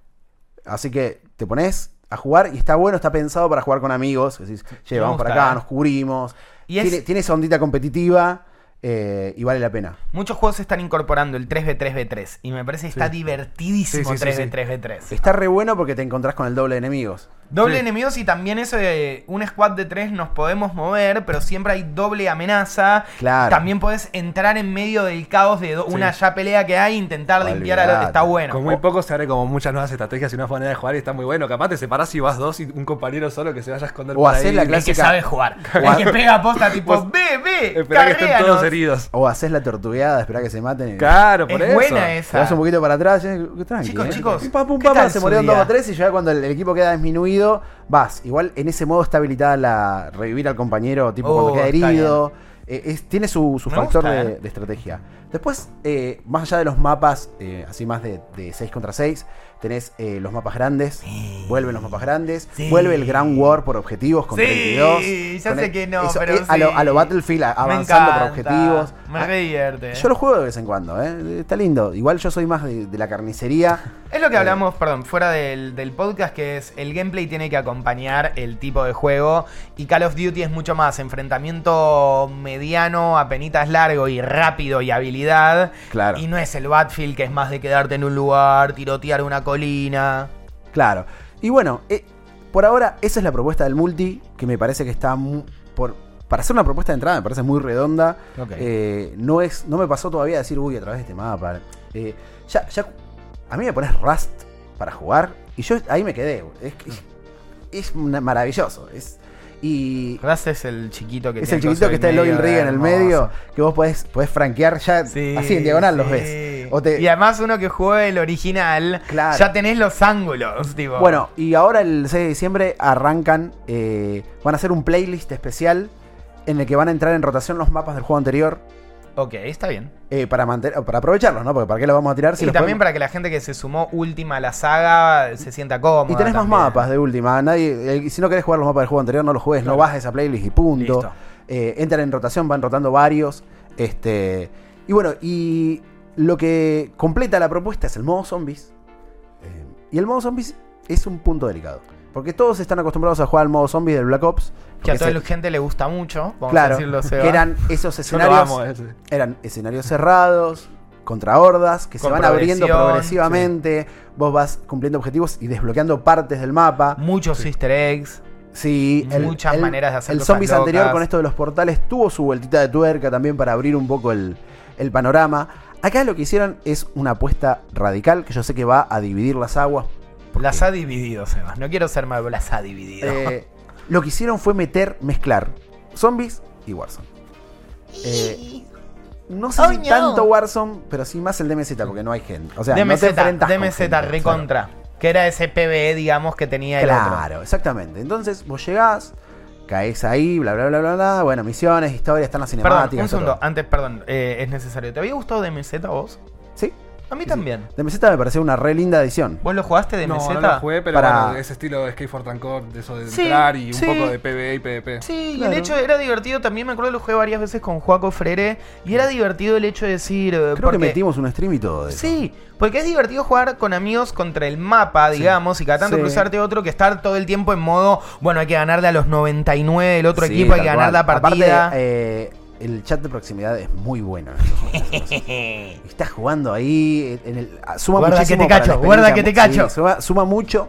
Speaker 1: Así que te pones a jugar y está bueno, está pensado para jugar con amigos. Decís, che,
Speaker 2: Me
Speaker 1: vamos para
Speaker 2: gusta,
Speaker 1: acá,
Speaker 2: ¿eh?
Speaker 1: nos cubrimos.
Speaker 2: Y es-
Speaker 1: tiene, tiene esa ondita competitiva eh, y vale la pena.
Speaker 2: Muchos juegos están incorporando el tres ve tres ve tres y me parece que está divertidísimo
Speaker 4: Sí, sí, sí,
Speaker 2: tres ve
Speaker 4: sí.
Speaker 2: tres ve tres.
Speaker 1: Está re bueno porque te encontrás con el doble de enemigos.
Speaker 2: Doble
Speaker 4: Sí.
Speaker 2: enemigos y también eso de un squad de tres nos podemos mover, pero siempre hay doble amenaza.
Speaker 1: Claro.
Speaker 2: También podés entrar en medio del caos de do- una ya pelea que hay e intentar limpiar a lo
Speaker 1: Olvidate.
Speaker 2: Está bueno.
Speaker 4: Con muy poco se abre como muchas nuevas estrategias y una manera de jugar y está muy bueno. Capaz te separás y vas dos y un compañero solo que se vaya a esconder
Speaker 1: O
Speaker 4: por
Speaker 1: hacés
Speaker 4: ahí.
Speaker 1: la
Speaker 2: El que
Speaker 1: clásica-
Speaker 2: sabe jugar. El que pega posta tipo,
Speaker 4: Vos-
Speaker 2: ve, ve,
Speaker 4: Esperá que estén todos
Speaker 2: carréanos".
Speaker 4: heridos.
Speaker 1: O haces la tortugueada, esperá que se maten. Y
Speaker 4: Claro, por
Speaker 2: Es
Speaker 4: eso.
Speaker 2: buena
Speaker 1: te
Speaker 2: esa.
Speaker 1: vas un poquito para atrás. eh, tranqui,
Speaker 2: Chicos,
Speaker 1: eh.
Speaker 2: chicos,
Speaker 1: Pum, pam, pum,
Speaker 2: ¿qué
Speaker 1: pam,
Speaker 2: tal
Speaker 1: se
Speaker 2: su
Speaker 1: murieron
Speaker 2: día?
Speaker 1: dos o tres y ya cuando el, el equipo queda disminuido, vas. Igual en ese modo está habilitada la revivir al compañero, tipo
Speaker 2: Oh,
Speaker 1: cuando queda
Speaker 2: está
Speaker 1: herido. Eh, es- tiene su, su
Speaker 2: Me
Speaker 1: factor
Speaker 2: gusta,
Speaker 1: de,
Speaker 2: eh.
Speaker 1: de estrategia. Después, eh, más allá de los mapas, eh, así más de, de seis contra seis, tenés eh, los mapas grandes. Vuelven los mapas grandes.
Speaker 2: Sí.
Speaker 1: Vuelve el Grand War por objetivos con
Speaker 2: Sí,
Speaker 1: treinta y dos.
Speaker 2: ya
Speaker 1: Con
Speaker 2: sé
Speaker 1: el-
Speaker 2: que no,
Speaker 1: eso,
Speaker 2: pero
Speaker 1: eh, a, lo,
Speaker 2: sí.
Speaker 1: a lo Battlefield, a-
Speaker 2: Me
Speaker 1: avanzando por
Speaker 2: encanta,
Speaker 1: objetivos.
Speaker 2: Me
Speaker 1: Ah,
Speaker 2: re divierte.
Speaker 1: yo lo juego de vez en cuando, ¿eh? Está lindo. Igual yo soy más de, de la carnicería.
Speaker 2: Es lo que
Speaker 1: Eh,
Speaker 2: hablamos, perdón, fuera del, del podcast, que es el gameplay tiene que acompañar el tipo de juego y Call of Duty es mucho más enfrentamiento mediano, apenitas largo y rápido y habilidad.
Speaker 1: Claro.
Speaker 2: Y no es el Battlefield que es más de quedarte en un lugar, tirotear una colina.
Speaker 1: Claro. Y bueno, eh, por ahora esa es la propuesta del multi, que me parece que está mu- por para hacer una propuesta de entrada me parece muy redonda.
Speaker 2: Ok.
Speaker 1: Eh, no es no me pasó todavía decir, uy, a través de este mapa. Eh, ya, ya a mí me pones Rust para jugar y yo ahí me quedé. Es, es, es una- maravilloso. Es y
Speaker 2: Raz es el chiquito que
Speaker 1: es
Speaker 2: tiene
Speaker 1: el chiquito
Speaker 2: coso
Speaker 1: que está el
Speaker 2: medio,
Speaker 1: login rig en el
Speaker 2: hermoso.
Speaker 1: medio, que vos podés, podés franquear ya
Speaker 2: Sí,
Speaker 1: así en diagonal los
Speaker 2: sí.
Speaker 1: ves. O te-
Speaker 2: Y además uno que jugó el original,
Speaker 1: Claro.
Speaker 2: ya tenés los ángulos, tipo.
Speaker 1: Bueno, y ahora el seis de diciembre arrancan, eh, van a hacer un playlist especial en el que van a entrar en rotación los mapas del juego anterior
Speaker 2: Ok, está bien.
Speaker 1: eh, para mantener, para aprovecharlos, ¿no? Porque para qué los vamos a tirar si
Speaker 2: y
Speaker 1: los
Speaker 2: también
Speaker 1: podemos-
Speaker 2: para que la gente que se sumó última a la saga se sienta cómoda.
Speaker 1: Y tenés más
Speaker 2: también.
Speaker 1: mapas de última. Nadie, eh, si no querés jugar los mapas del juego anterior, no los juegues,
Speaker 2: Claro.
Speaker 1: no bajes esa playlist y punto.
Speaker 2: Listo.
Speaker 1: Eh, entran en rotación, van rotando varios. Este. Y bueno, y lo que completa la propuesta es el modo zombies. Eh, y el modo zombies es un punto delicado. Porque todos están acostumbrados a jugar al modo zombies del Black Ops.
Speaker 2: Que a
Speaker 1: porque
Speaker 2: toda
Speaker 1: es
Speaker 2: la
Speaker 1: el-
Speaker 2: gente le gusta mucho. Vamos a
Speaker 1: Claro,
Speaker 2: decirlo, Seba.
Speaker 1: que eran esos
Speaker 4: Yo lo
Speaker 1: escenarios.
Speaker 4: amo ese.
Speaker 1: Eran escenarios cerrados, contra hordas, que
Speaker 2: Con
Speaker 1: se van abriendo
Speaker 2: progresión,
Speaker 1: progresivamente. Vos vas cumpliendo objetivos y desbloqueando partes del mapa.
Speaker 2: Muchos easter eggs.
Speaker 1: Sí, el,
Speaker 2: Muchas
Speaker 1: el-
Speaker 2: maneras de hacer
Speaker 1: El
Speaker 2: cosas
Speaker 1: Zombies
Speaker 2: locas.
Speaker 1: anterior con esto de los portales tuvo su vueltita de tuerca también para abrir un poco el, el panorama. Acá lo que hicieron es una apuesta radical que yo sé que va a dividir las aguas. porque,
Speaker 2: Las ha dividido, Seba. No quiero ser malo, pero las ha dividido.
Speaker 1: eh, lo que hicieron fue meter, mezclar zombies y Warzone. Eh, no sé
Speaker 2: Oh,
Speaker 1: si
Speaker 2: no.
Speaker 1: tanto Warzone, pero sí más el D M Z porque no hay gente. O sea, no te
Speaker 2: DMZ,
Speaker 1: enfrentas con
Speaker 2: DMZ
Speaker 1: gente,
Speaker 2: recontra. Que era ese P V E, digamos, que tenía el otro.
Speaker 1: Claro, exactamente. Entonces vos llegás, caes ahí, bla, bla, bla, bla, bla. Bueno, misiones, historias, están las
Speaker 2: Perdón,
Speaker 1: cinemáticas.
Speaker 2: un segundo.
Speaker 1: todo.
Speaker 2: Antes, perdón, eh, es necesario. ¿Te había gustado D M Z a vos?
Speaker 1: Sí.
Speaker 2: A mí
Speaker 1: sí,
Speaker 2: también.
Speaker 1: sí. D M Z me pareció una re linda edición.
Speaker 2: ¿Vos lo jugaste D M Z?
Speaker 4: No, no lo jugué, pero
Speaker 1: Para-
Speaker 4: bueno, ese estilo de Skate for Trancor, de eso de
Speaker 2: Sí,
Speaker 4: entrar y un
Speaker 2: sí.
Speaker 4: poco de PvE y PvP.
Speaker 2: Sí, y
Speaker 1: Claro.
Speaker 2: el hecho era divertido también. Me acuerdo que lo jugué varias veces con Joaco Frere. Y era divertido el hecho de decir. eh,
Speaker 1: Creo
Speaker 2: porque-
Speaker 1: que metimos un stream y todo de eso.
Speaker 2: Sí, porque es divertido jugar con amigos contra el mapa, digamos, y cada tanto
Speaker 1: Sí.
Speaker 2: cruzarte otro que estar todo el tiempo en modo, bueno, hay que ganarle a los noventa y nueve del otro
Speaker 1: Sí,
Speaker 2: equipo, hay que
Speaker 1: tal
Speaker 2: ganar
Speaker 1: cual.
Speaker 2: la partida.
Speaker 1: Aparte, eh, el chat de proximidad es muy bueno. en estos juegos. Estás jugando ahí. En el, suma
Speaker 2: Guarda
Speaker 1: muchísimo
Speaker 2: que te
Speaker 1: para
Speaker 2: cacho,
Speaker 1: la
Speaker 2: guarda que te
Speaker 1: experiencia.
Speaker 2: cacho.
Speaker 1: Sí, suma, suma mucho.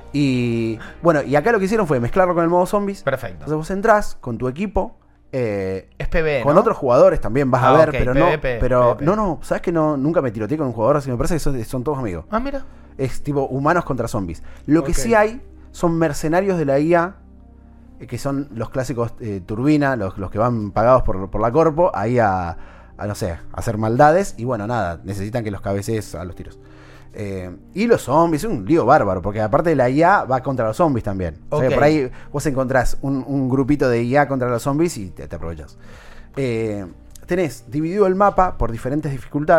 Speaker 1: Y bueno, y acá lo que hicieron fue mezclarlo con el modo zombies.
Speaker 2: Perfecto.
Speaker 1: Entonces vos entrás con tu equipo. eh,
Speaker 2: Es P V E,
Speaker 1: con
Speaker 2: ¿no?
Speaker 1: otros jugadores también vas
Speaker 2: Ah,
Speaker 1: a ver,
Speaker 2: ok,
Speaker 1: pero no.
Speaker 2: PvP,
Speaker 1: pero
Speaker 2: PvP.
Speaker 1: no, no, sabes que no, nunca me tiroteé con un jugador, así me parece que son, son todos amigos.
Speaker 2: Ah, mira.
Speaker 1: Es tipo humanos contra zombies. Lo que
Speaker 4: Ok.
Speaker 1: sí hay son mercenarios de la I A, eh, que son los clásicos eh, turbina, los, los que van pagados por, por la corpo, ahí a, a, no sé, a hacer maldades. Y bueno, nada, necesitan que los cabecees a los tiros. Eh, y los zombies, es un lío bárbaro, porque aparte de la I A va contra los zombies también. O sea, que
Speaker 2: Ok.
Speaker 1: por ahí vos encontrás un, un grupito de I A contra los zombies y te, te aprovechas. Eh, tenés dividido el mapa por diferentes dificultades.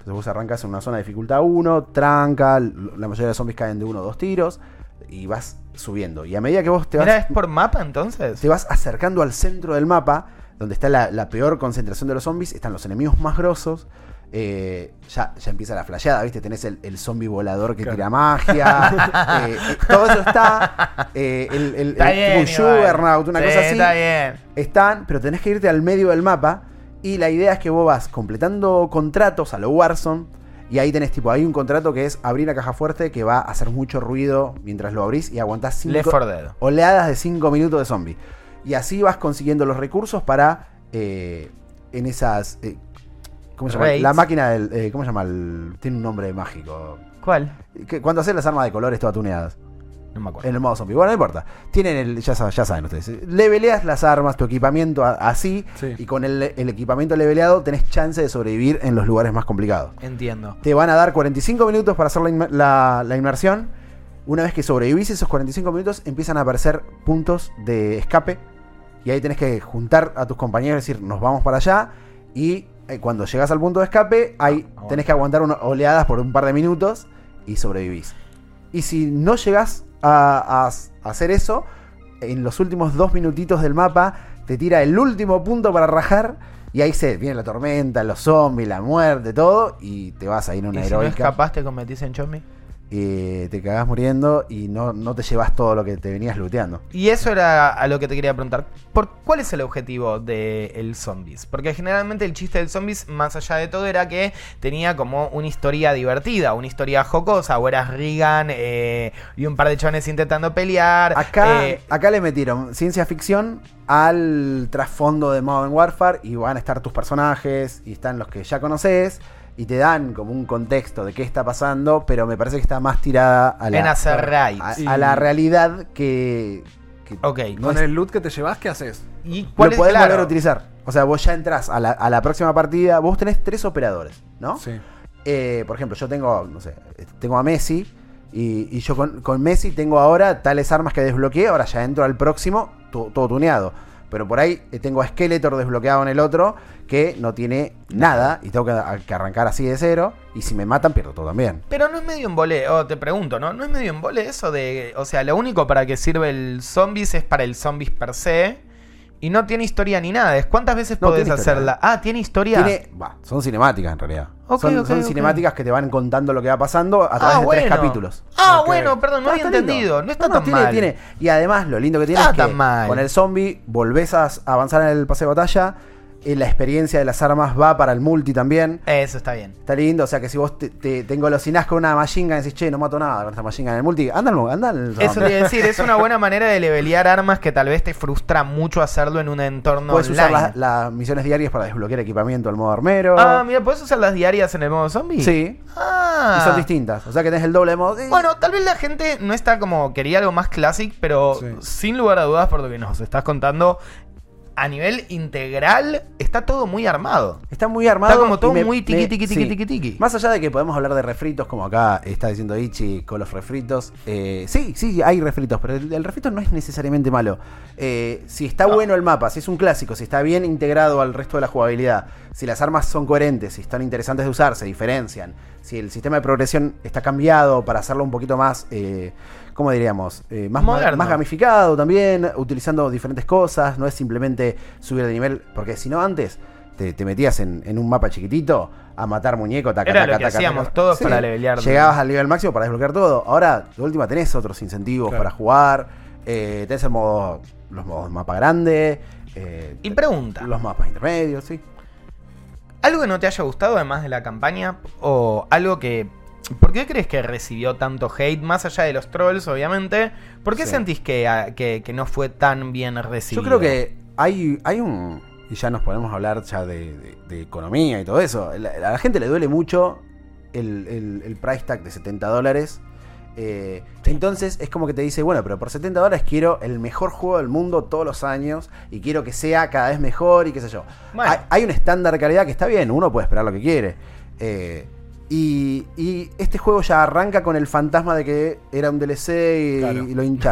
Speaker 1: Entonces vos arrancás en una zona de dificultad uno, tranca, la mayoría de los zombies caen de uno o dos tiros y vas subiendo. Y a medida que vos te vas...
Speaker 2: Mira, ¿es por mapa entonces?
Speaker 1: Te vas acercando al centro del mapa, donde está la, la peor concentración de los zombies, están los enemigos más grosos. Eh, ya, ya empieza la flasheada, ¿viste? Tenés el, el zombie volador que
Speaker 4: claro.
Speaker 1: tira magia. eh, eh, todo eso está. Eh, el, el,
Speaker 2: Está
Speaker 1: el,
Speaker 2: bien,
Speaker 1: tipo un Juggernaut, una
Speaker 2: sí,
Speaker 1: cosa así.
Speaker 2: Está bien.
Speaker 1: Están, pero tenés que irte al medio del mapa. Y la idea es que vos vas completando contratos a lo Warzone. Y ahí tenés tipo, hay un contrato que es abrir la caja fuerte que va a hacer mucho ruido mientras lo abrís y aguantás cinco
Speaker 2: Left four Dead.
Speaker 1: oleadas de cinco minutos de zombie. Y así vas consiguiendo los recursos para eh, en esas... Eh, ¿Cómo se llama?
Speaker 2: Raids.
Speaker 1: La máquina del... Eh, ¿Cómo se llama? El, tiene un nombre mágico.
Speaker 2: ¿Cuál?
Speaker 1: Que, cuando haces las armas de colores todas tuneadas.
Speaker 2: No me acuerdo.
Speaker 1: En el modo zombie. Bueno, no importa. Tienen el... Ya saben, ya saben ustedes. Leveleas las armas, tu equipamiento a, así.
Speaker 4: Sí.
Speaker 1: Y con el, el equipamiento leveleado tenés chance de sobrevivir en los lugares más complicados.
Speaker 2: Entiendo.
Speaker 1: Te van a dar cuarenta y cinco minutos para hacer la, inmer- la, la inmersión. Una vez que sobrevivís esos cuarenta y cinco minutos, empiezan a aparecer puntos de escape. Y ahí tenés que juntar a tus compañeros y decir, nos vamos para allá. Y eh, cuando llegas al punto de escape, ahí
Speaker 2: Ah,
Speaker 1: tenés que aguantar una oleadas por un par de minutos y sobrevivís. Y si no llegás a, a, a hacer eso, en los últimos dos minutitos del mapa, te tira el último punto para rajar. Y ahí se viene la tormenta, los zombies, la muerte, todo. Y te vas ahí en una
Speaker 2: ¿Y si no
Speaker 1: heroica.
Speaker 2: escapás te convertís en zombie?
Speaker 1: Eh, te cagás muriendo y no, no te llevas todo lo que te venías looteando.
Speaker 2: Y eso era a lo que te quería preguntar. ¿Por ¿Cuál es el objetivo del zombies? Porque generalmente el chiste del zombies, más allá de todo, era que tenía como una historia divertida, una historia jocosa. O eras Regan eh, y un par de chones intentando pelear.
Speaker 1: Acá,
Speaker 2: eh,
Speaker 1: acá le metieron ciencia ficción al trasfondo de Modern Warfare y van a estar tus personajes y están los que ya conoces. Y te dan como un contexto de qué está pasando, pero me parece que está más tirada a la,
Speaker 2: En hacer raids.
Speaker 1: a,
Speaker 4: Sí.
Speaker 1: a la realidad que, que
Speaker 2: Ok.
Speaker 1: no
Speaker 4: Con
Speaker 1: es-
Speaker 4: el loot que te llevas, ¿qué haces?
Speaker 2: ¿Y
Speaker 1: lo
Speaker 2: cuál es,
Speaker 1: podés
Speaker 2: claro,
Speaker 1: volver a utilizar. O sea, vos ya entrás a la, a la próxima partida, vos tenés tres operadores, ¿no?
Speaker 4: Sí.
Speaker 1: Eh, por ejemplo, yo tengo, no sé, tengo a Messi y, y yo con, con Messi tengo ahora tales armas que desbloqueé, ahora ya entro al próximo, to- todo tuneado. Pero por ahí eh, tengo a Skeletor desbloqueado en el otro que no tiene nada y tengo que, a- que arrancar así de cero. Y si me matan, pierdo todo también.
Speaker 2: Pero no es medio embole, o te pregunto, ¿no? ¿No es medio embole eso de, o sea, lo único para que sirve el zombies es para el zombies per se y no tiene historia ni nada? ¿Es ¿Cuántas veces
Speaker 1: No,
Speaker 2: podés
Speaker 1: tiene historia.
Speaker 2: hacerla? Ah, ¿tiene historia?
Speaker 1: Tiene, va, son cinemáticas en realidad.
Speaker 2: Ok,
Speaker 1: son
Speaker 2: ok,
Speaker 1: son
Speaker 2: ok.
Speaker 1: cinemáticas que te van contando lo que va pasando a través
Speaker 2: Ah,
Speaker 1: de
Speaker 2: bueno.
Speaker 1: tres capítulos.
Speaker 2: Ah,
Speaker 4: Ok.
Speaker 2: bueno, perdón, no
Speaker 1: Ah,
Speaker 2: había
Speaker 1: está lindo.
Speaker 2: entendido. No está
Speaker 1: No, no,
Speaker 2: tan
Speaker 1: tiene,
Speaker 2: mal.
Speaker 1: tiene. Y además, lo lindo que tiene
Speaker 2: Está
Speaker 1: es que
Speaker 2: tan mal.
Speaker 1: con el zombie volvés a a avanzar en el pase de batalla. eh, la experiencia de las armas va para el multi también.
Speaker 2: Eso está bien.
Speaker 1: Está lindo, o sea que si vos te, te, te engolosinás con una machine gun y decís, che, no mato nada con esta machine gun en el multi, anda al anda al
Speaker 2: Eso
Speaker 1: zombie.
Speaker 2: te iba a decir, es una buena manera de levelear armas que tal vez te frustra mucho hacerlo en un entorno
Speaker 1: Puedes
Speaker 2: online.
Speaker 1: usar las, las misiones diarias para desbloquear equipamiento al modo armero.
Speaker 2: Ah, mira, ¿puedes usar las diarias en el modo zombie?
Speaker 1: Sí,
Speaker 2: Ah.
Speaker 1: y son distintas. O sea que tenés el doble de modo. eh,
Speaker 2: Bueno, tal vez la gente no está como quería algo más classic, pero
Speaker 4: Sí.
Speaker 2: sin lugar a dudas, por lo que nos estás contando, a nivel integral está todo muy armado.
Speaker 1: Está muy armado.
Speaker 2: Está como todo
Speaker 1: y me-
Speaker 2: muy tiqui,
Speaker 1: me-
Speaker 2: tiqui, tiqui, tiqui, tiqui.
Speaker 1: Más allá de que podemos hablar de refritos, como acá está diciendo Ichi con los refritos. eh, sí, sí, hay refritos, pero el, el refrito no es necesariamente malo. Eh, si está
Speaker 2: No.
Speaker 1: bueno el mapa, si es un clásico, si está bien integrado al resto de la jugabilidad, si las armas son coherentes, si están interesantes de usar, se diferencian, si el sistema de progresión está cambiado para hacerlo un poquito más, eh, ¿cómo diríamos? Eh, más,
Speaker 2: Moderno.
Speaker 1: más gamificado también, utilizando diferentes cosas, no es simplemente subir de nivel, porque si no antes te, te metías en, en un mapa chiquitito a matar muñecos, taca,
Speaker 2: Era
Speaker 1: taca,
Speaker 2: lo que
Speaker 1: taca,
Speaker 2: hacíamos
Speaker 1: taca.
Speaker 2: todos para levelear.
Speaker 1: Llegabas al nivel máximo para desbloquear todo. Ahora, de última, tenés otros incentivos
Speaker 4: Claro.
Speaker 1: para jugar. Eh, tenés el modo, los modos mapa grande. eh,
Speaker 2: Y pregunta,
Speaker 1: Los mapas intermedios, sí.
Speaker 2: ¿algo que no te haya gustado además de la campaña? ¿O algo que... ¿Por qué crees que recibió tanto hate? Más allá de los trolls, obviamente. ¿Por qué
Speaker 1: Sí.
Speaker 2: sentís que, a- que, que no fue tan bien recibido?
Speaker 1: Yo creo que hay, hay un... Y ya nos podemos hablar ya de, de- de economía y todo eso. La- A la gente le duele mucho el, el- el price tag de setenta dólares. Eh, entonces es como que te dice, bueno, pero por setenta dólares quiero el mejor juego del mundo todos los años y quiero que sea cada vez mejor y qué sé yo.
Speaker 2: Bueno.
Speaker 1: Hay, hay un estándar de calidad que está bien, uno puede esperar lo que quiere. Eh, y, y este juego ya arranca con el fantasma de que era un D L C y,
Speaker 4: Claro.
Speaker 1: y lo hincharon.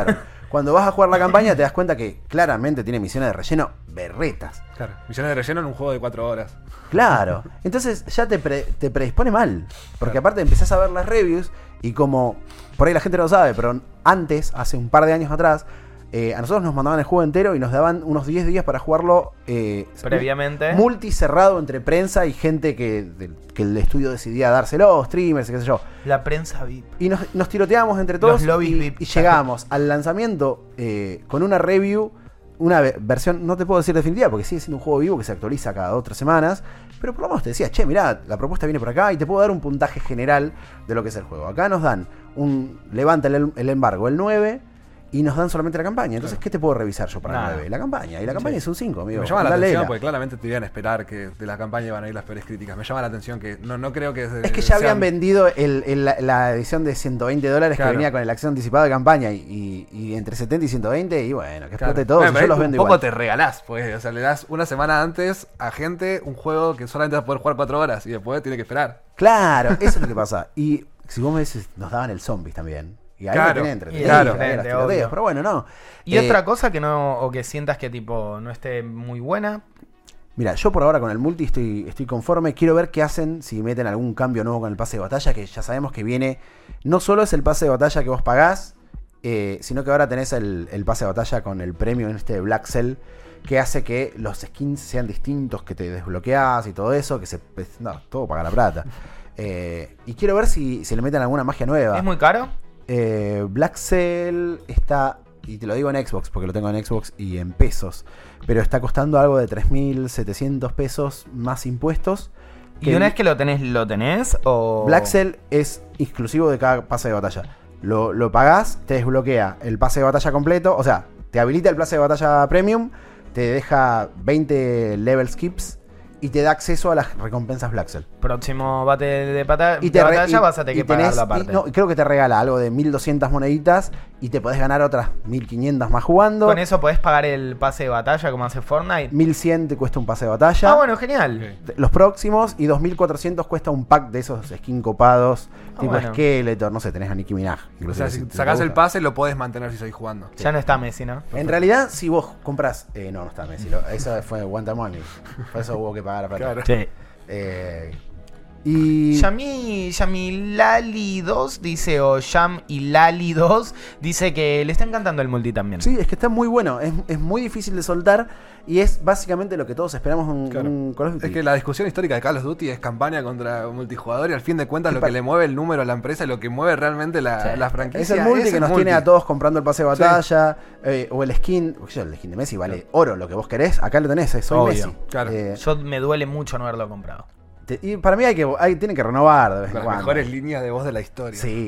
Speaker 1: cuando vas a jugar la campaña te das cuenta que claramente tiene misiones de relleno berretas.
Speaker 4: Claro, misiones de relleno en un juego de cuatro horas.
Speaker 1: Claro, entonces ya te, pre, te predispone mal, porque claro. aparte empezás a ver las reviews y como por ahí la gente no lo sabe, pero antes, hace un par de años atrás, Eh, a nosotros nos mandaban el juego entero y nos daban unos diez días para jugarlo eh,
Speaker 2: previamente.
Speaker 1: Multicerrado entre prensa y gente que, de, que el estudio decidía dárselo, streamers, qué sé yo.
Speaker 2: La prensa V I P.
Speaker 1: Y nos, nos tiroteábamos entre todos y,
Speaker 2: V I P.
Speaker 1: y llegábamos al lanzamiento eh, con una review, una versión, no te puedo decir definitiva porque sigue siendo un juego vivo que se actualiza cada dos o tres semanas, pero por lo menos te decía, che, mirá, la propuesta viene por acá y te puedo dar un puntaje general de lo que es el juego. Acá nos dan un, levanta el, el embargo el nueve y nos dan solamente la campaña. Entonces, claro. ¿qué te puedo revisar yo para el nueve? La campaña. Y la campaña sí. es un cinco, amigo.
Speaker 4: Me llama la Dale atención la. porque claramente te iban a esperar que de la campaña iban a ir las peores críticas. Me llama la atención que no, no creo que...
Speaker 1: Es que ya sean... habían vendido el, el, la, la edición de ciento veinte dólares claro. que venía con el acceso anticipado de campaña y, y, y entre setenta y ciento veinte y bueno, que explote claro. todo.
Speaker 4: Bueno,
Speaker 1: yo los vendo igual.
Speaker 4: Un poco te regalás, pues. O sea, le das una semana antes a gente un juego que solamente vas a poder jugar cuatro horas y después tiene que esperar.
Speaker 1: Claro, eso es lo que pasa. Y si vos me decís, nos daban el zombies también. Y ahí
Speaker 4: claro,
Speaker 1: no entre,
Speaker 4: claro,
Speaker 1: pero bueno, no.
Speaker 2: ¿Y
Speaker 1: eh,
Speaker 2: otra cosa que no, o que sientas que tipo no esté muy buena?
Speaker 1: Mira, yo por ahora con el multi estoy, estoy conforme. Quiero ver qué hacen, si meten algún cambio nuevo con el pase de batalla, que ya sabemos que viene. No solo es el pase de batalla que vos pagás, eh, sino que ahora tenés el, el pase de batalla con el premio en este de Black Cell, que hace que los skins sean distintos, que te desbloqueás y todo eso, que se... No, todo paga la plata. Eh, y quiero ver si, si le meten alguna magia nueva.
Speaker 2: ¿Es muy caro?
Speaker 1: Eh, Black Cell está, y te lo digo en Xbox porque lo tengo en Xbox y en pesos, pero está costando algo de tres mil setecientos pesos más impuestos.
Speaker 2: ¿Y una vez que lo tenés, lo tenés? O...
Speaker 1: Black Cell es exclusivo de cada pase de batalla. Lo, lo pagás, te desbloquea el pase de batalla completo, o sea, te habilita el pase de batalla premium, te deja veinte level skips y te da acceso a las recompensas Black Cell.
Speaker 2: Próximo bate de, pata,
Speaker 1: y te
Speaker 2: de batalla
Speaker 1: y,
Speaker 2: vas a tener que
Speaker 1: tenés,
Speaker 2: pagarlo aparte.
Speaker 1: Y, no, creo que te regala algo de mil doscientas moneditas y te podés ganar otras mil quinientas más jugando.
Speaker 2: ¿Con eso podés pagar el pase de batalla como hace Fortnite?
Speaker 1: mil cien te cuesta un pase de batalla.
Speaker 2: Ah, bueno, genial.
Speaker 1: Okay. Los próximos y dos mil cuatrocientos cuesta un pack de esos skin copados, ah, tipo bueno. Skeletor, no sé, tenés a Nicki Minaj.
Speaker 4: O sea, si, si sacás el pase lo podés mantener si seguís jugando.
Speaker 2: Sí. Ya no está Messi, ¿no?
Speaker 1: En realidad, si vos compras... Eh, no, no está Messi. Lo, eso fue One Time Only. Por eso hubo que pagar la plata.
Speaker 2: Claro. Sí.
Speaker 1: Eh, y
Speaker 2: Yami, Yamilali dos dice, o Yam y Lali dos dice que le está encantando el multi también.
Speaker 1: Sí, es que está muy bueno, es, es muy difícil de soltar y es básicamente lo que todos esperamos en
Speaker 4: claro.
Speaker 1: un Call of Duty.
Speaker 4: Es que la discusión histórica de Call of Duty es campaña contra multijugador y al fin de cuentas lo que le mueve el número a la empresa y lo que mueve realmente la, sí. la franquicia.
Speaker 1: Es el multi es que el nos multi. tiene a todos comprando el pase de batalla sí. eh, o el skin. Yo, el skin de Messi vale claro. oro, lo que vos querés, acá lo tenés, soy
Speaker 2: Obvio.
Speaker 1: Messi.
Speaker 2: Claro. Eh, Yo me duele mucho no haberlo comprado.
Speaker 1: Te, y para mí hay que hay, tienen que renovar de vez en
Speaker 4: Las
Speaker 1: cuando.
Speaker 4: mejores líneas de voz de la historia.
Speaker 1: Sí.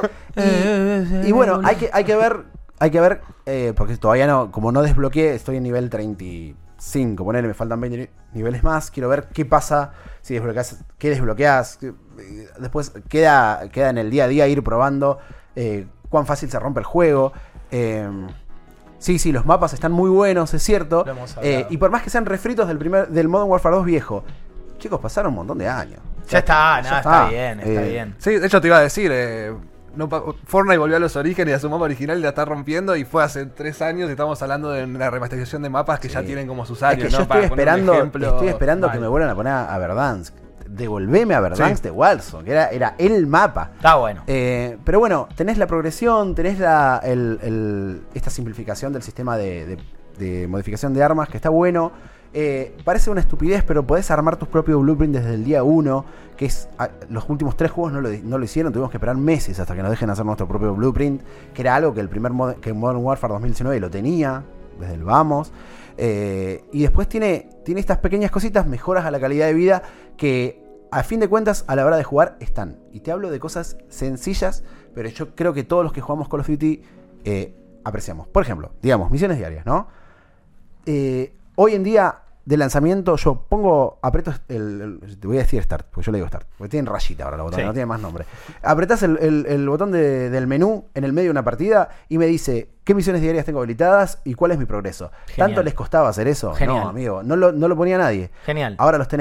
Speaker 1: y, y bueno, hay que, hay que ver, hay que ver, eh, porque todavía no, como no desbloqueé, estoy en nivel treinta y cinco, ponele, me faltan veinte niveles más, quiero ver qué pasa si desbloqueas, qué desbloqueas, qué, después queda, queda en el día a día ir probando eh, cuán fácil se rompe el juego. Eh, sí, sí, los mapas están muy buenos, es cierto. Eh, y por más que sean refritos del primer, del Modern Warfare dos viejo, chicos, pasaron un montón de años.
Speaker 2: Ya está, nada, está. está bien, está eh, bien.
Speaker 4: Sí, de hecho te iba a decir, eh, no, Fortnite volvió a los orígenes y a su mapa original y la está rompiendo y fue hace tres años y estamos hablando de la remasterización de mapas que sí. ya tienen como sus años.
Speaker 1: Es que
Speaker 4: ¿no?
Speaker 1: yo estoy
Speaker 4: Para
Speaker 1: esperando,
Speaker 4: ejemplo,
Speaker 1: estoy esperando
Speaker 4: vale.
Speaker 1: que me vuelvan a poner a Verdansk. Devolveme a Verdansk sí. de Warzone, que era, era el mapa.
Speaker 2: Está bueno.
Speaker 1: Eh, pero bueno, tenés la progresión, tenés la, el, el, esta simplificación del sistema de, de, de modificación de armas, que está bueno. Eh, parece una estupidez, pero podés armar tus propios blueprints desde el día uno, que es a, los últimos tres juegos no lo, no lo hicieron, tuvimos que esperar meses hasta que nos dejen hacer nuestro propio blueprint, que era algo que el primer mod, que Modern Warfare dos mil diecinueve lo tenía, desde el vamos. Eh, y después tiene, tiene estas pequeñas cositas, mejoras a la calidad de vida, que a fin de cuentas a la hora de jugar están. Y te hablo de cosas sencillas, pero yo creo que todos los que jugamos Call of Duty eh, apreciamos. Por ejemplo, digamos, misiones diarias, ¿no? Eh... Hoy en día, de lanzamiento, yo pongo, aprieto el, el, te voy a decir Start, porque yo le digo Start, porque tienen rayita ahora los botones, sí. no tiene más nombre. Apretás el, el, el botón de, del menú en el medio de una partida y me dice qué misiones diarias tengo habilitadas y cuál es mi progreso.
Speaker 2: Genial.
Speaker 1: ¿Tanto les costaba hacer eso?
Speaker 2: Genial.
Speaker 1: No, amigo, no lo, no lo ponía nadie.
Speaker 2: Genial.
Speaker 1: Ahora los tenés.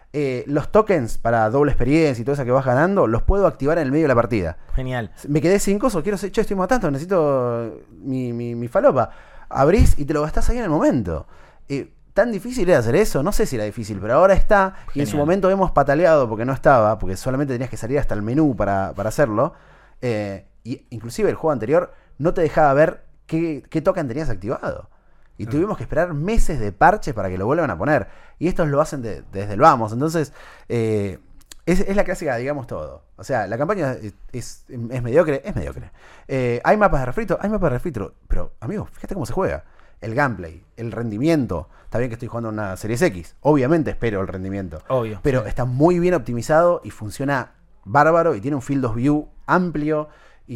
Speaker 1: eh, los tokens para doble experiencia y todo eso que vas ganando, los puedo activar en el medio de la partida.
Speaker 2: Genial.
Speaker 1: Me quedé sin coso, quiero ser, che, estoy matando, necesito mi, mi, mi falopa. Abrís y te lo gastás ahí en el momento. Eh, ¿Tan difícil era hacer eso? No sé si era difícil, pero ahora está. Genial. Y en su momento hemos pataleado porque no estaba, porque solamente tenías que salir hasta el menú para, para hacerlo. Eh, y inclusive el juego anterior no te dejaba ver qué, qué token tenías activado. Y sí. Tuvimos que esperar meses de parches para que lo vuelvan a poner. Y estos lo hacen de, desde el vamos. Entonces, eh, es, es la clásica, digamos todo. O sea, la campaña es, es, es mediocre, es mediocre. Eh, hay mapas de refrito, hay mapas de refrito. Pero, amigos, fíjate cómo se juega. El gameplay, el rendimiento. Está bien que estoy jugando una Series X. Obviamente espero el rendimiento.
Speaker 2: Obvio.
Speaker 1: Pero sí. Está muy bien optimizado y funciona bárbaro. Y tiene un field of view amplio.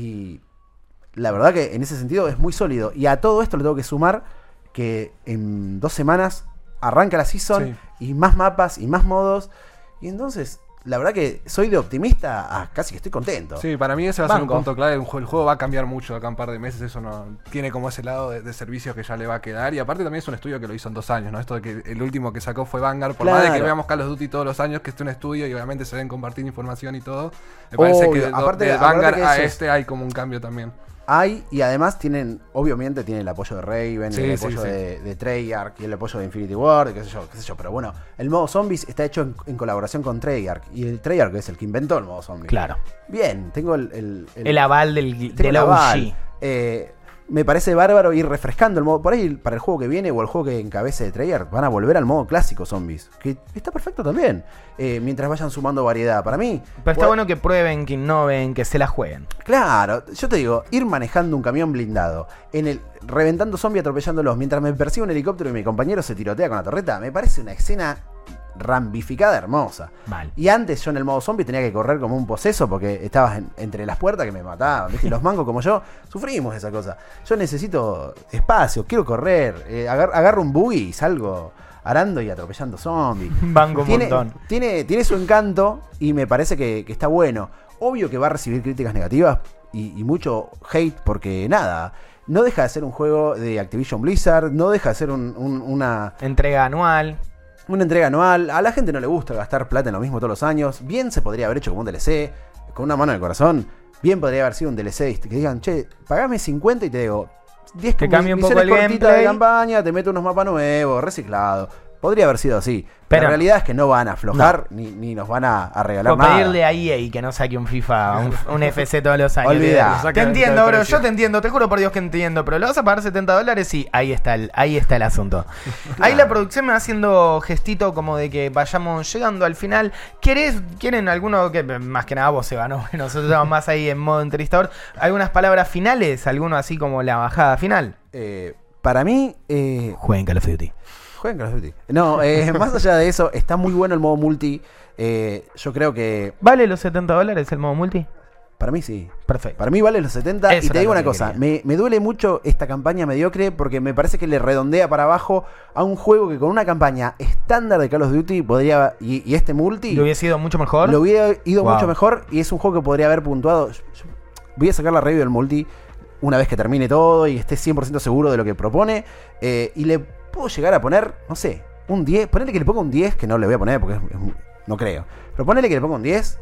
Speaker 1: Y la verdad que en ese sentido es muy sólido. Y a todo esto le tengo que sumar que en dos semanas arranca la season. Sí. Y más mapas y más modos. Y entonces, la verdad que soy de optimista a casi que estoy contento.
Speaker 4: Sí, para mí ese va a ser un punto clave. El juego va a cambiar mucho acá un par de meses. Eso no tiene como ese lado de, de servicios que ya le va a quedar. Y aparte también es un estudio que lo hizo en dos años, ¿no? Esto de que el último que sacó fue Vanguard. Por
Speaker 1: claro.
Speaker 4: más de que veamos Call of Duty todos los años, que esté un estudio y obviamente se deben compartir información y todo. Me parece
Speaker 1: Obvio.
Speaker 4: que de,
Speaker 1: aparte,
Speaker 4: de Vanguard
Speaker 1: que
Speaker 4: a
Speaker 1: es...
Speaker 4: este hay como un cambio también.
Speaker 1: Hay, y además tienen, obviamente tienen el apoyo de Raven,
Speaker 4: sí,
Speaker 1: el
Speaker 4: sí,
Speaker 1: apoyo
Speaker 4: sí.
Speaker 1: de, de Treyarch y el apoyo de Infinity Ward, qué sé yo, qué sé yo, pero bueno, el modo zombies está hecho en, en colaboración con Treyarch, y el Treyarch es el que inventó el modo zombies.
Speaker 2: Claro.
Speaker 1: Bien, tengo el... El, el,
Speaker 2: el aval del, del
Speaker 1: O
Speaker 2: G.
Speaker 1: Eh, me parece bárbaro ir refrescando el modo. Por ahí, para el juego que viene o el juego que encabece de Treyarch, van a volver al modo clásico zombies, que está perfecto también, eh, mientras vayan sumando variedad. Para mí...
Speaker 2: Pero está bueno que prueben, que innoven, que se la jueguen.
Speaker 1: Claro, yo te digo, ir manejando un camión blindado, en el reventando zombies, atropellándolos, mientras me persigue un helicóptero y mi compañero se tirotea con la torreta, me parece una escena rambificada hermosa.
Speaker 2: Mal.
Speaker 1: Y antes yo en el modo zombie tenía que correr como un poseso porque estabas en, entre las puertas que me mataban, ¿viste? Los mangos como yo sufrimos esa cosa. Yo necesito espacio, quiero correr, eh, agar, agarro un buggy y salgo arando y atropellando zombies.
Speaker 2: Banco un
Speaker 1: tiene,
Speaker 2: montón.
Speaker 1: Tiene, tiene su encanto y me parece que, que está bueno. Obvio que va a recibir críticas negativas y, y mucho hate porque nada, no deja de ser un juego de Activision Blizzard, no deja de ser un, un, una...
Speaker 2: entrega anual.
Speaker 1: Una entrega anual. A la gente no le gusta gastar plata en lo mismo todos los años. Bien se podría haber hecho como un D L C, con una mano en el corazón. Bien podría haber sido un D L C que digan, che, pagame cincuenta y te digo diez
Speaker 2: te cambia un poco el
Speaker 1: cortitas
Speaker 2: gameplay
Speaker 1: de campaña, te meto unos mapas nuevos, reciclados. Podría haber sido así.
Speaker 2: Pero
Speaker 1: la realidad es que no van a aflojar,
Speaker 2: no.
Speaker 1: ni, ni nos van a, a regalar
Speaker 2: o
Speaker 1: nada.
Speaker 2: pedirle a E A que no saque un FIFA, un, un F C todos los años.
Speaker 1: Olvidá.
Speaker 2: Te entiendo, bro, yo te entiendo, te juro por Dios que entiendo, pero ¿lo vas a pagar setenta dólares? Sí, ahí está el, ahí está el asunto. Claro. Ahí la producción me va haciendo gestito como de que vayamos llegando al final. ¿Querés, quieren alguno que, más que nada vos, Seba, ¿no? Nosotros estamos más ahí en modo entrevistador. ¿Algunas palabras finales? ¿Alguno así como la bajada final?
Speaker 1: Eh, para mí... Eh...
Speaker 2: Jueguen Call of Duty.
Speaker 1: Jueguen Call of Duty. No, eh, más allá de eso, está muy bueno el modo multi. Eh, yo creo que...
Speaker 2: ¿Vale los setenta dólares el modo multi?
Speaker 1: Para mí sí.
Speaker 2: Perfecto.
Speaker 1: Para mí vale los setenta.
Speaker 2: Eso
Speaker 1: y te digo una
Speaker 2: que
Speaker 1: cosa, me, me duele mucho esta campaña mediocre porque me parece que le redondea para abajo a un juego que con una campaña estándar de Call of Duty podría... Y, y este multi...
Speaker 2: ¿Lo hubiese ido mucho mejor?
Speaker 1: Lo hubiera ido
Speaker 2: wow.
Speaker 1: mucho mejor y es un juego que podría haber puntuado... Yo, yo voy a sacar la review del multi una vez que termine todo y esté cien por ciento seguro de lo que propone. Eh, y le puedo llegar a poner, no sé... Un diez, ponele que le ponga un diez, que no le voy a poner porque es, es, no creo. Pero ponele que le ponga un diez,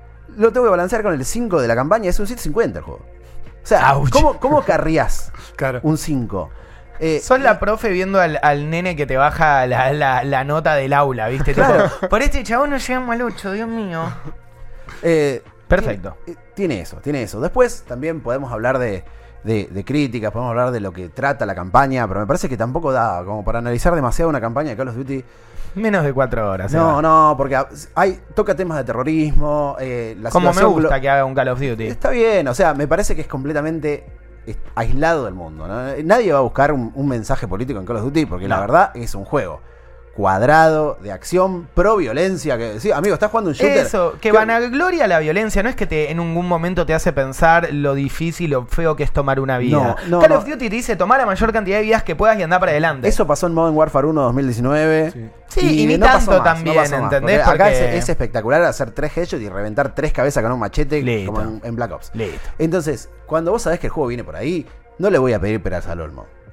Speaker 1: lo tengo que balancear con el cinco de la campaña, es un siete cincuenta el juego. O sea, ¿cómo, ¿cómo carrías
Speaker 4: claro.
Speaker 1: un cinco?
Speaker 2: Eh, Sos la profe viendo al, al nene que te baja la, la, la nota del aula, ¿viste?
Speaker 1: Claro.
Speaker 2: Tipo, por este chabón no llegamos al ocho, Dios mío.
Speaker 1: Eh,
Speaker 2: Perfecto.
Speaker 1: Tiene, tiene eso, tiene eso. Después también podemos hablar de... De, de críticas, podemos hablar de lo que trata la campaña, pero me parece que tampoco da como para analizar demasiado una campaña de Call of Duty.
Speaker 2: Menos de cuatro horas.
Speaker 1: No, no, porque hay toca temas de terrorismo. Eh, la
Speaker 2: Como me gusta
Speaker 1: glo-
Speaker 2: que haga un Call of Duty.
Speaker 1: Está bien, o sea, me parece que es completamente aislado del mundo, ¿no? Nadie va a buscar un, un mensaje político en Call of Duty porque no. La verdad es un juego cuadrado, de acción, pro violencia, que sí, amigo, estás jugando un shooter.
Speaker 2: Eso, que vanagloria la violencia, no es que te en ningún momento te hace pensar lo difícil o feo que es tomar una vida.
Speaker 1: No, no,
Speaker 2: Call
Speaker 1: no.
Speaker 2: of Duty te dice tomar la mayor cantidad de vidas que puedas y andar para adelante.
Speaker 1: Eso pasó en Modern Warfare uno dos mil diecinueve.
Speaker 2: Sí, sí y, y ni no tanto más, también, no ¿entendés?
Speaker 1: Porque acá
Speaker 2: porque...
Speaker 1: es, es espectacular hacer tres headshots y reventar tres cabezas con un machete.
Speaker 2: Listo.
Speaker 1: Como en, en Black Ops.
Speaker 2: Listo.
Speaker 1: Entonces, cuando vos sabés que el juego viene por ahí, no le voy a pedir peras al olmo.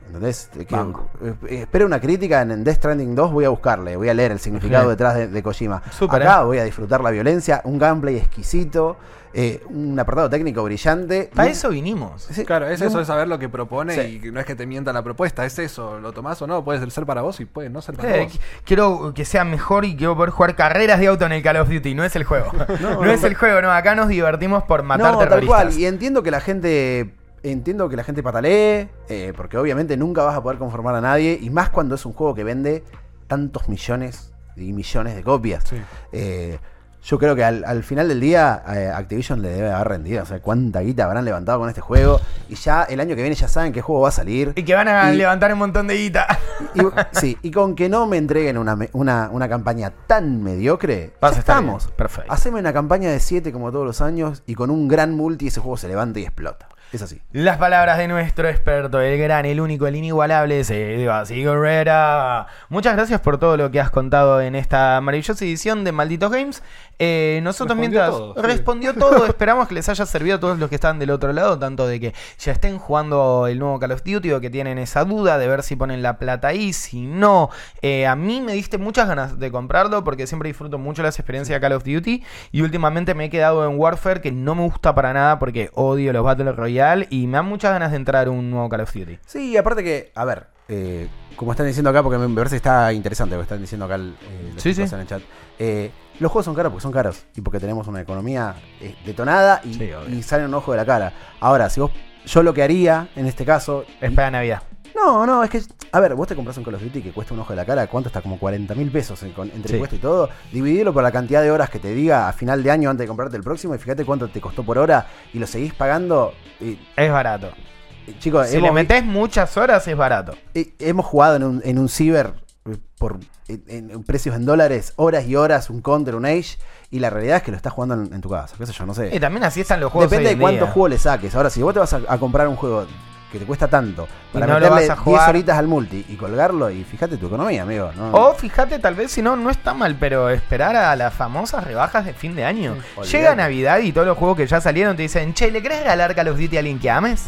Speaker 1: ¿Entendés? Que,
Speaker 2: Banco.
Speaker 1: eh, espero una crítica en, en Death Stranding dos, voy a buscarle, voy a leer el significado
Speaker 2: Bien.
Speaker 1: detrás de, de Kojima.
Speaker 2: Súper,
Speaker 1: Acá
Speaker 2: eh.
Speaker 1: voy a disfrutar la violencia, un gameplay exquisito, eh, un apartado técnico brillante.
Speaker 2: Para
Speaker 1: y-
Speaker 2: eso vinimos.
Speaker 1: Sí,
Speaker 4: Claro, es
Speaker 1: y un-
Speaker 4: eso, es saber lo que propone
Speaker 1: Sí.
Speaker 4: y que no es que te mienta la propuesta, es eso, lo tomás o no, puede ser para vos y puede no ser para
Speaker 2: Eh,
Speaker 4: vos.
Speaker 2: qu- quiero que sea mejor y quiero poder jugar carreras de auto en el Call of Duty. No es el juego. No,
Speaker 1: no,
Speaker 2: es
Speaker 1: no.
Speaker 2: el juego, no. Acá nos divertimos por matar
Speaker 1: no, tal
Speaker 2: terroristas.
Speaker 1: cual. Y entiendo que la gente. Entiendo que la gente patalee, eh, porque obviamente nunca vas a poder conformar a nadie, y más cuando es un juego que vende tantos millones y millones de copias.
Speaker 4: Sí.
Speaker 1: Eh, yo creo que al, al final del día eh, Activision le debe haber rendido. O sea, cuánta guita habrán levantado con este juego. Y ya el año que viene ya saben qué juego va a salir.
Speaker 2: Y que van a
Speaker 1: Y-
Speaker 2: levantar un montón de guita.
Speaker 1: Y, sí, y con que no me entreguen una, me- una, una campaña tan mediocre,
Speaker 2: Vas
Speaker 1: ya
Speaker 2: a estar
Speaker 1: estamos.
Speaker 2: bien. Perfecto.
Speaker 1: Haceme una campaña de siete como todos los años y con un gran multi ese juego se levanta y explota. Es así.
Speaker 2: Las palabras de nuestro experto, el gran, el único, el inigualable, Sebas Gorrera. Muchas gracias por todo lo que has contado en esta maravillosa edición de Malditos Games. Eh, nosotros
Speaker 4: Respondió
Speaker 2: mientras
Speaker 4: todo, sí.
Speaker 2: respondió todo, esperamos que les haya servido a todos los que están del otro lado, tanto de que ya estén jugando el nuevo Call of Duty o que tienen esa duda de ver si ponen la plata ahí, si no. Eh, a mí me diste muchas ganas de comprarlo porque siempre disfruto mucho las experiencias de Call of Duty y últimamente me he quedado en Warfare, que no me gusta para nada porque odio los Battle Royale y me dan muchas ganas de entrar a un nuevo Call of Duty.
Speaker 1: Sí, aparte que, a ver, eh, como están diciendo acá, porque me parece que está interesante lo que están diciendo acá el, eh, los
Speaker 2: Sí,
Speaker 1: chicos
Speaker 2: sí.
Speaker 1: en el chat. Eh, los juegos son caros porque son caros y porque tenemos una economía eh, detonada y,
Speaker 2: Sí, obvio.
Speaker 1: y sale un ojo de la cara. Ahora, si vos, yo lo que haría en este caso. y-
Speaker 2: Espera Navidad.
Speaker 1: No, no, es que, a ver, vos te compras un Call of Duty que cuesta un ojo de la cara, ¿cuánto está? Como cuarenta mil pesos en- con- entre
Speaker 2: Sí.
Speaker 1: impuestos y todo. Dividilo por la cantidad de horas que te diga a final de año antes de comprarte el próximo y fíjate cuánto te costó por hora y lo seguís pagando. Y,
Speaker 2: Es barato.
Speaker 1: y, chicos,
Speaker 2: Si
Speaker 1: hemos,
Speaker 2: le metés muchas horas es barato.
Speaker 1: eh, hemos jugado en un, en un ciber eh, por en, en precios en dólares, horas y horas, un Counter, un Age, y la realidad es que lo estás jugando en, en tu casa, qué sé yo, no sé.
Speaker 2: Y también así están los juegos.
Speaker 1: Depende
Speaker 2: hoy
Speaker 1: de
Speaker 2: en
Speaker 1: cuántos
Speaker 2: día.
Speaker 1: juegos le saques. Ahora, si vos te vas a, a comprar un juego que te cuesta tanto para
Speaker 2: no lo
Speaker 1: meterle
Speaker 2: vas a
Speaker 1: diez
Speaker 2: jugar.
Speaker 1: horitas al multi y colgarlo, y fíjate tu economía, amigo. ¿no?
Speaker 2: O fíjate, tal vez si no, no está mal, pero esperar a las famosas rebajas de fin de año.
Speaker 1: olvidate.
Speaker 2: Llega Navidad y todos los juegos que ya salieron te dicen, che, ¿le querés regalar Call of Duty a alguien que ames?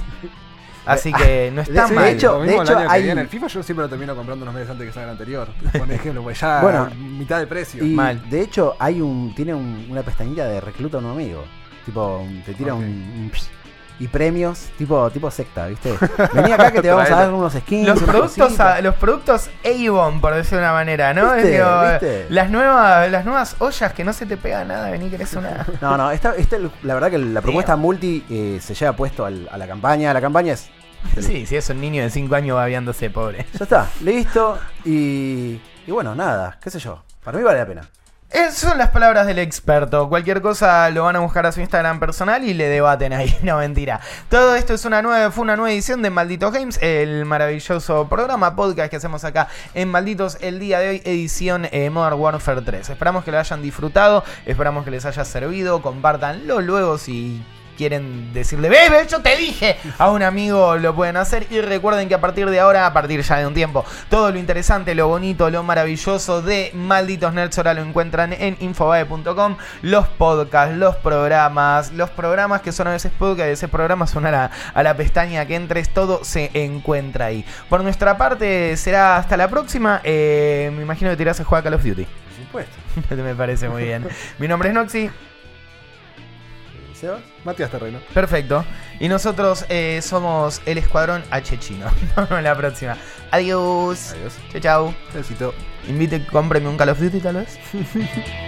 Speaker 2: Así que no está
Speaker 1: de
Speaker 2: mal.
Speaker 1: hecho-
Speaker 4: Lo mismo
Speaker 1: de
Speaker 4: el
Speaker 1: hecho,
Speaker 4: año que
Speaker 1: hay-
Speaker 4: viene. El FIFA yo siempre lo termino comprando unos meses antes que salga el anterior. Por ejemplo, pues ya
Speaker 1: Bueno,
Speaker 4: mitad de precio.
Speaker 1: Y
Speaker 2: Mal.
Speaker 1: de hecho, hay un tiene un- una pestañita de recluta a un amigo. Tipo, un- te tira
Speaker 4: Ok.
Speaker 1: un, un pss, y premios, tipo, tipo secta, ¿viste? Vení acá que te vamos a dar
Speaker 4: Traelo.
Speaker 1: unos skins.
Speaker 2: Los
Speaker 1: unas
Speaker 2: productos,
Speaker 1: cositas.
Speaker 2: a- los productos Avon, por decirlo de una manera, ¿no?
Speaker 1: ¿Viste?
Speaker 2: Es digo,
Speaker 1: ¿Viste?
Speaker 2: Las nuevas, las nuevas ollas que no se te pega nada, vení, querés una.
Speaker 1: No, no, esta, esta- la verdad que la propuesta multi eh, se lleva puesto al- a la campaña. La campaña es.
Speaker 2: Sí, si es un niño de cinco años babeándose, pobre.
Speaker 1: Ya está, listo. Y, y bueno, nada, qué sé yo. Para mí vale la pena.
Speaker 2: Esas son las palabras del experto. Cualquier cosa lo van a buscar a su Instagram personal y le debaten ahí. No, mentira. Todo esto es una nueva, fue una nueva edición de Malditos Games, el maravilloso programa podcast que hacemos acá en Malditos el día de hoy, edición eh, Modern Warfare tres. Esperamos que lo hayan disfrutado, esperamos que les haya servido. Compártanlo luego si quieren decirle, ve, ve, yo te dije, a un amigo lo pueden hacer. Y recuerden que a partir de ahora, a partir ya de un tiempo, todo lo interesante, lo bonito, lo maravilloso de Malditos Nerds ahora lo encuentran en infobae punto com. Los podcasts, los programas, los programas que son a veces podcast, ese programa son a la, a la pestaña que entres, todo se encuentra ahí. Por nuestra parte será hasta la próxima. Eh, me imagino que tirás a jugar Call of Duty.
Speaker 1: Por supuesto.
Speaker 2: Me parece muy bien. Mi nombre es Noxy.
Speaker 1: ¿Sebas?
Speaker 4: Matías Terreno.
Speaker 2: Perfecto. Y nosotros eh, somos el Escuadrón H Chino. Nos vemos la próxima. Adiós.
Speaker 1: Adiós.
Speaker 2: Chau, chau.
Speaker 4: Necesito.
Speaker 2: Invite, cómpreme un Call of Duty tal vez.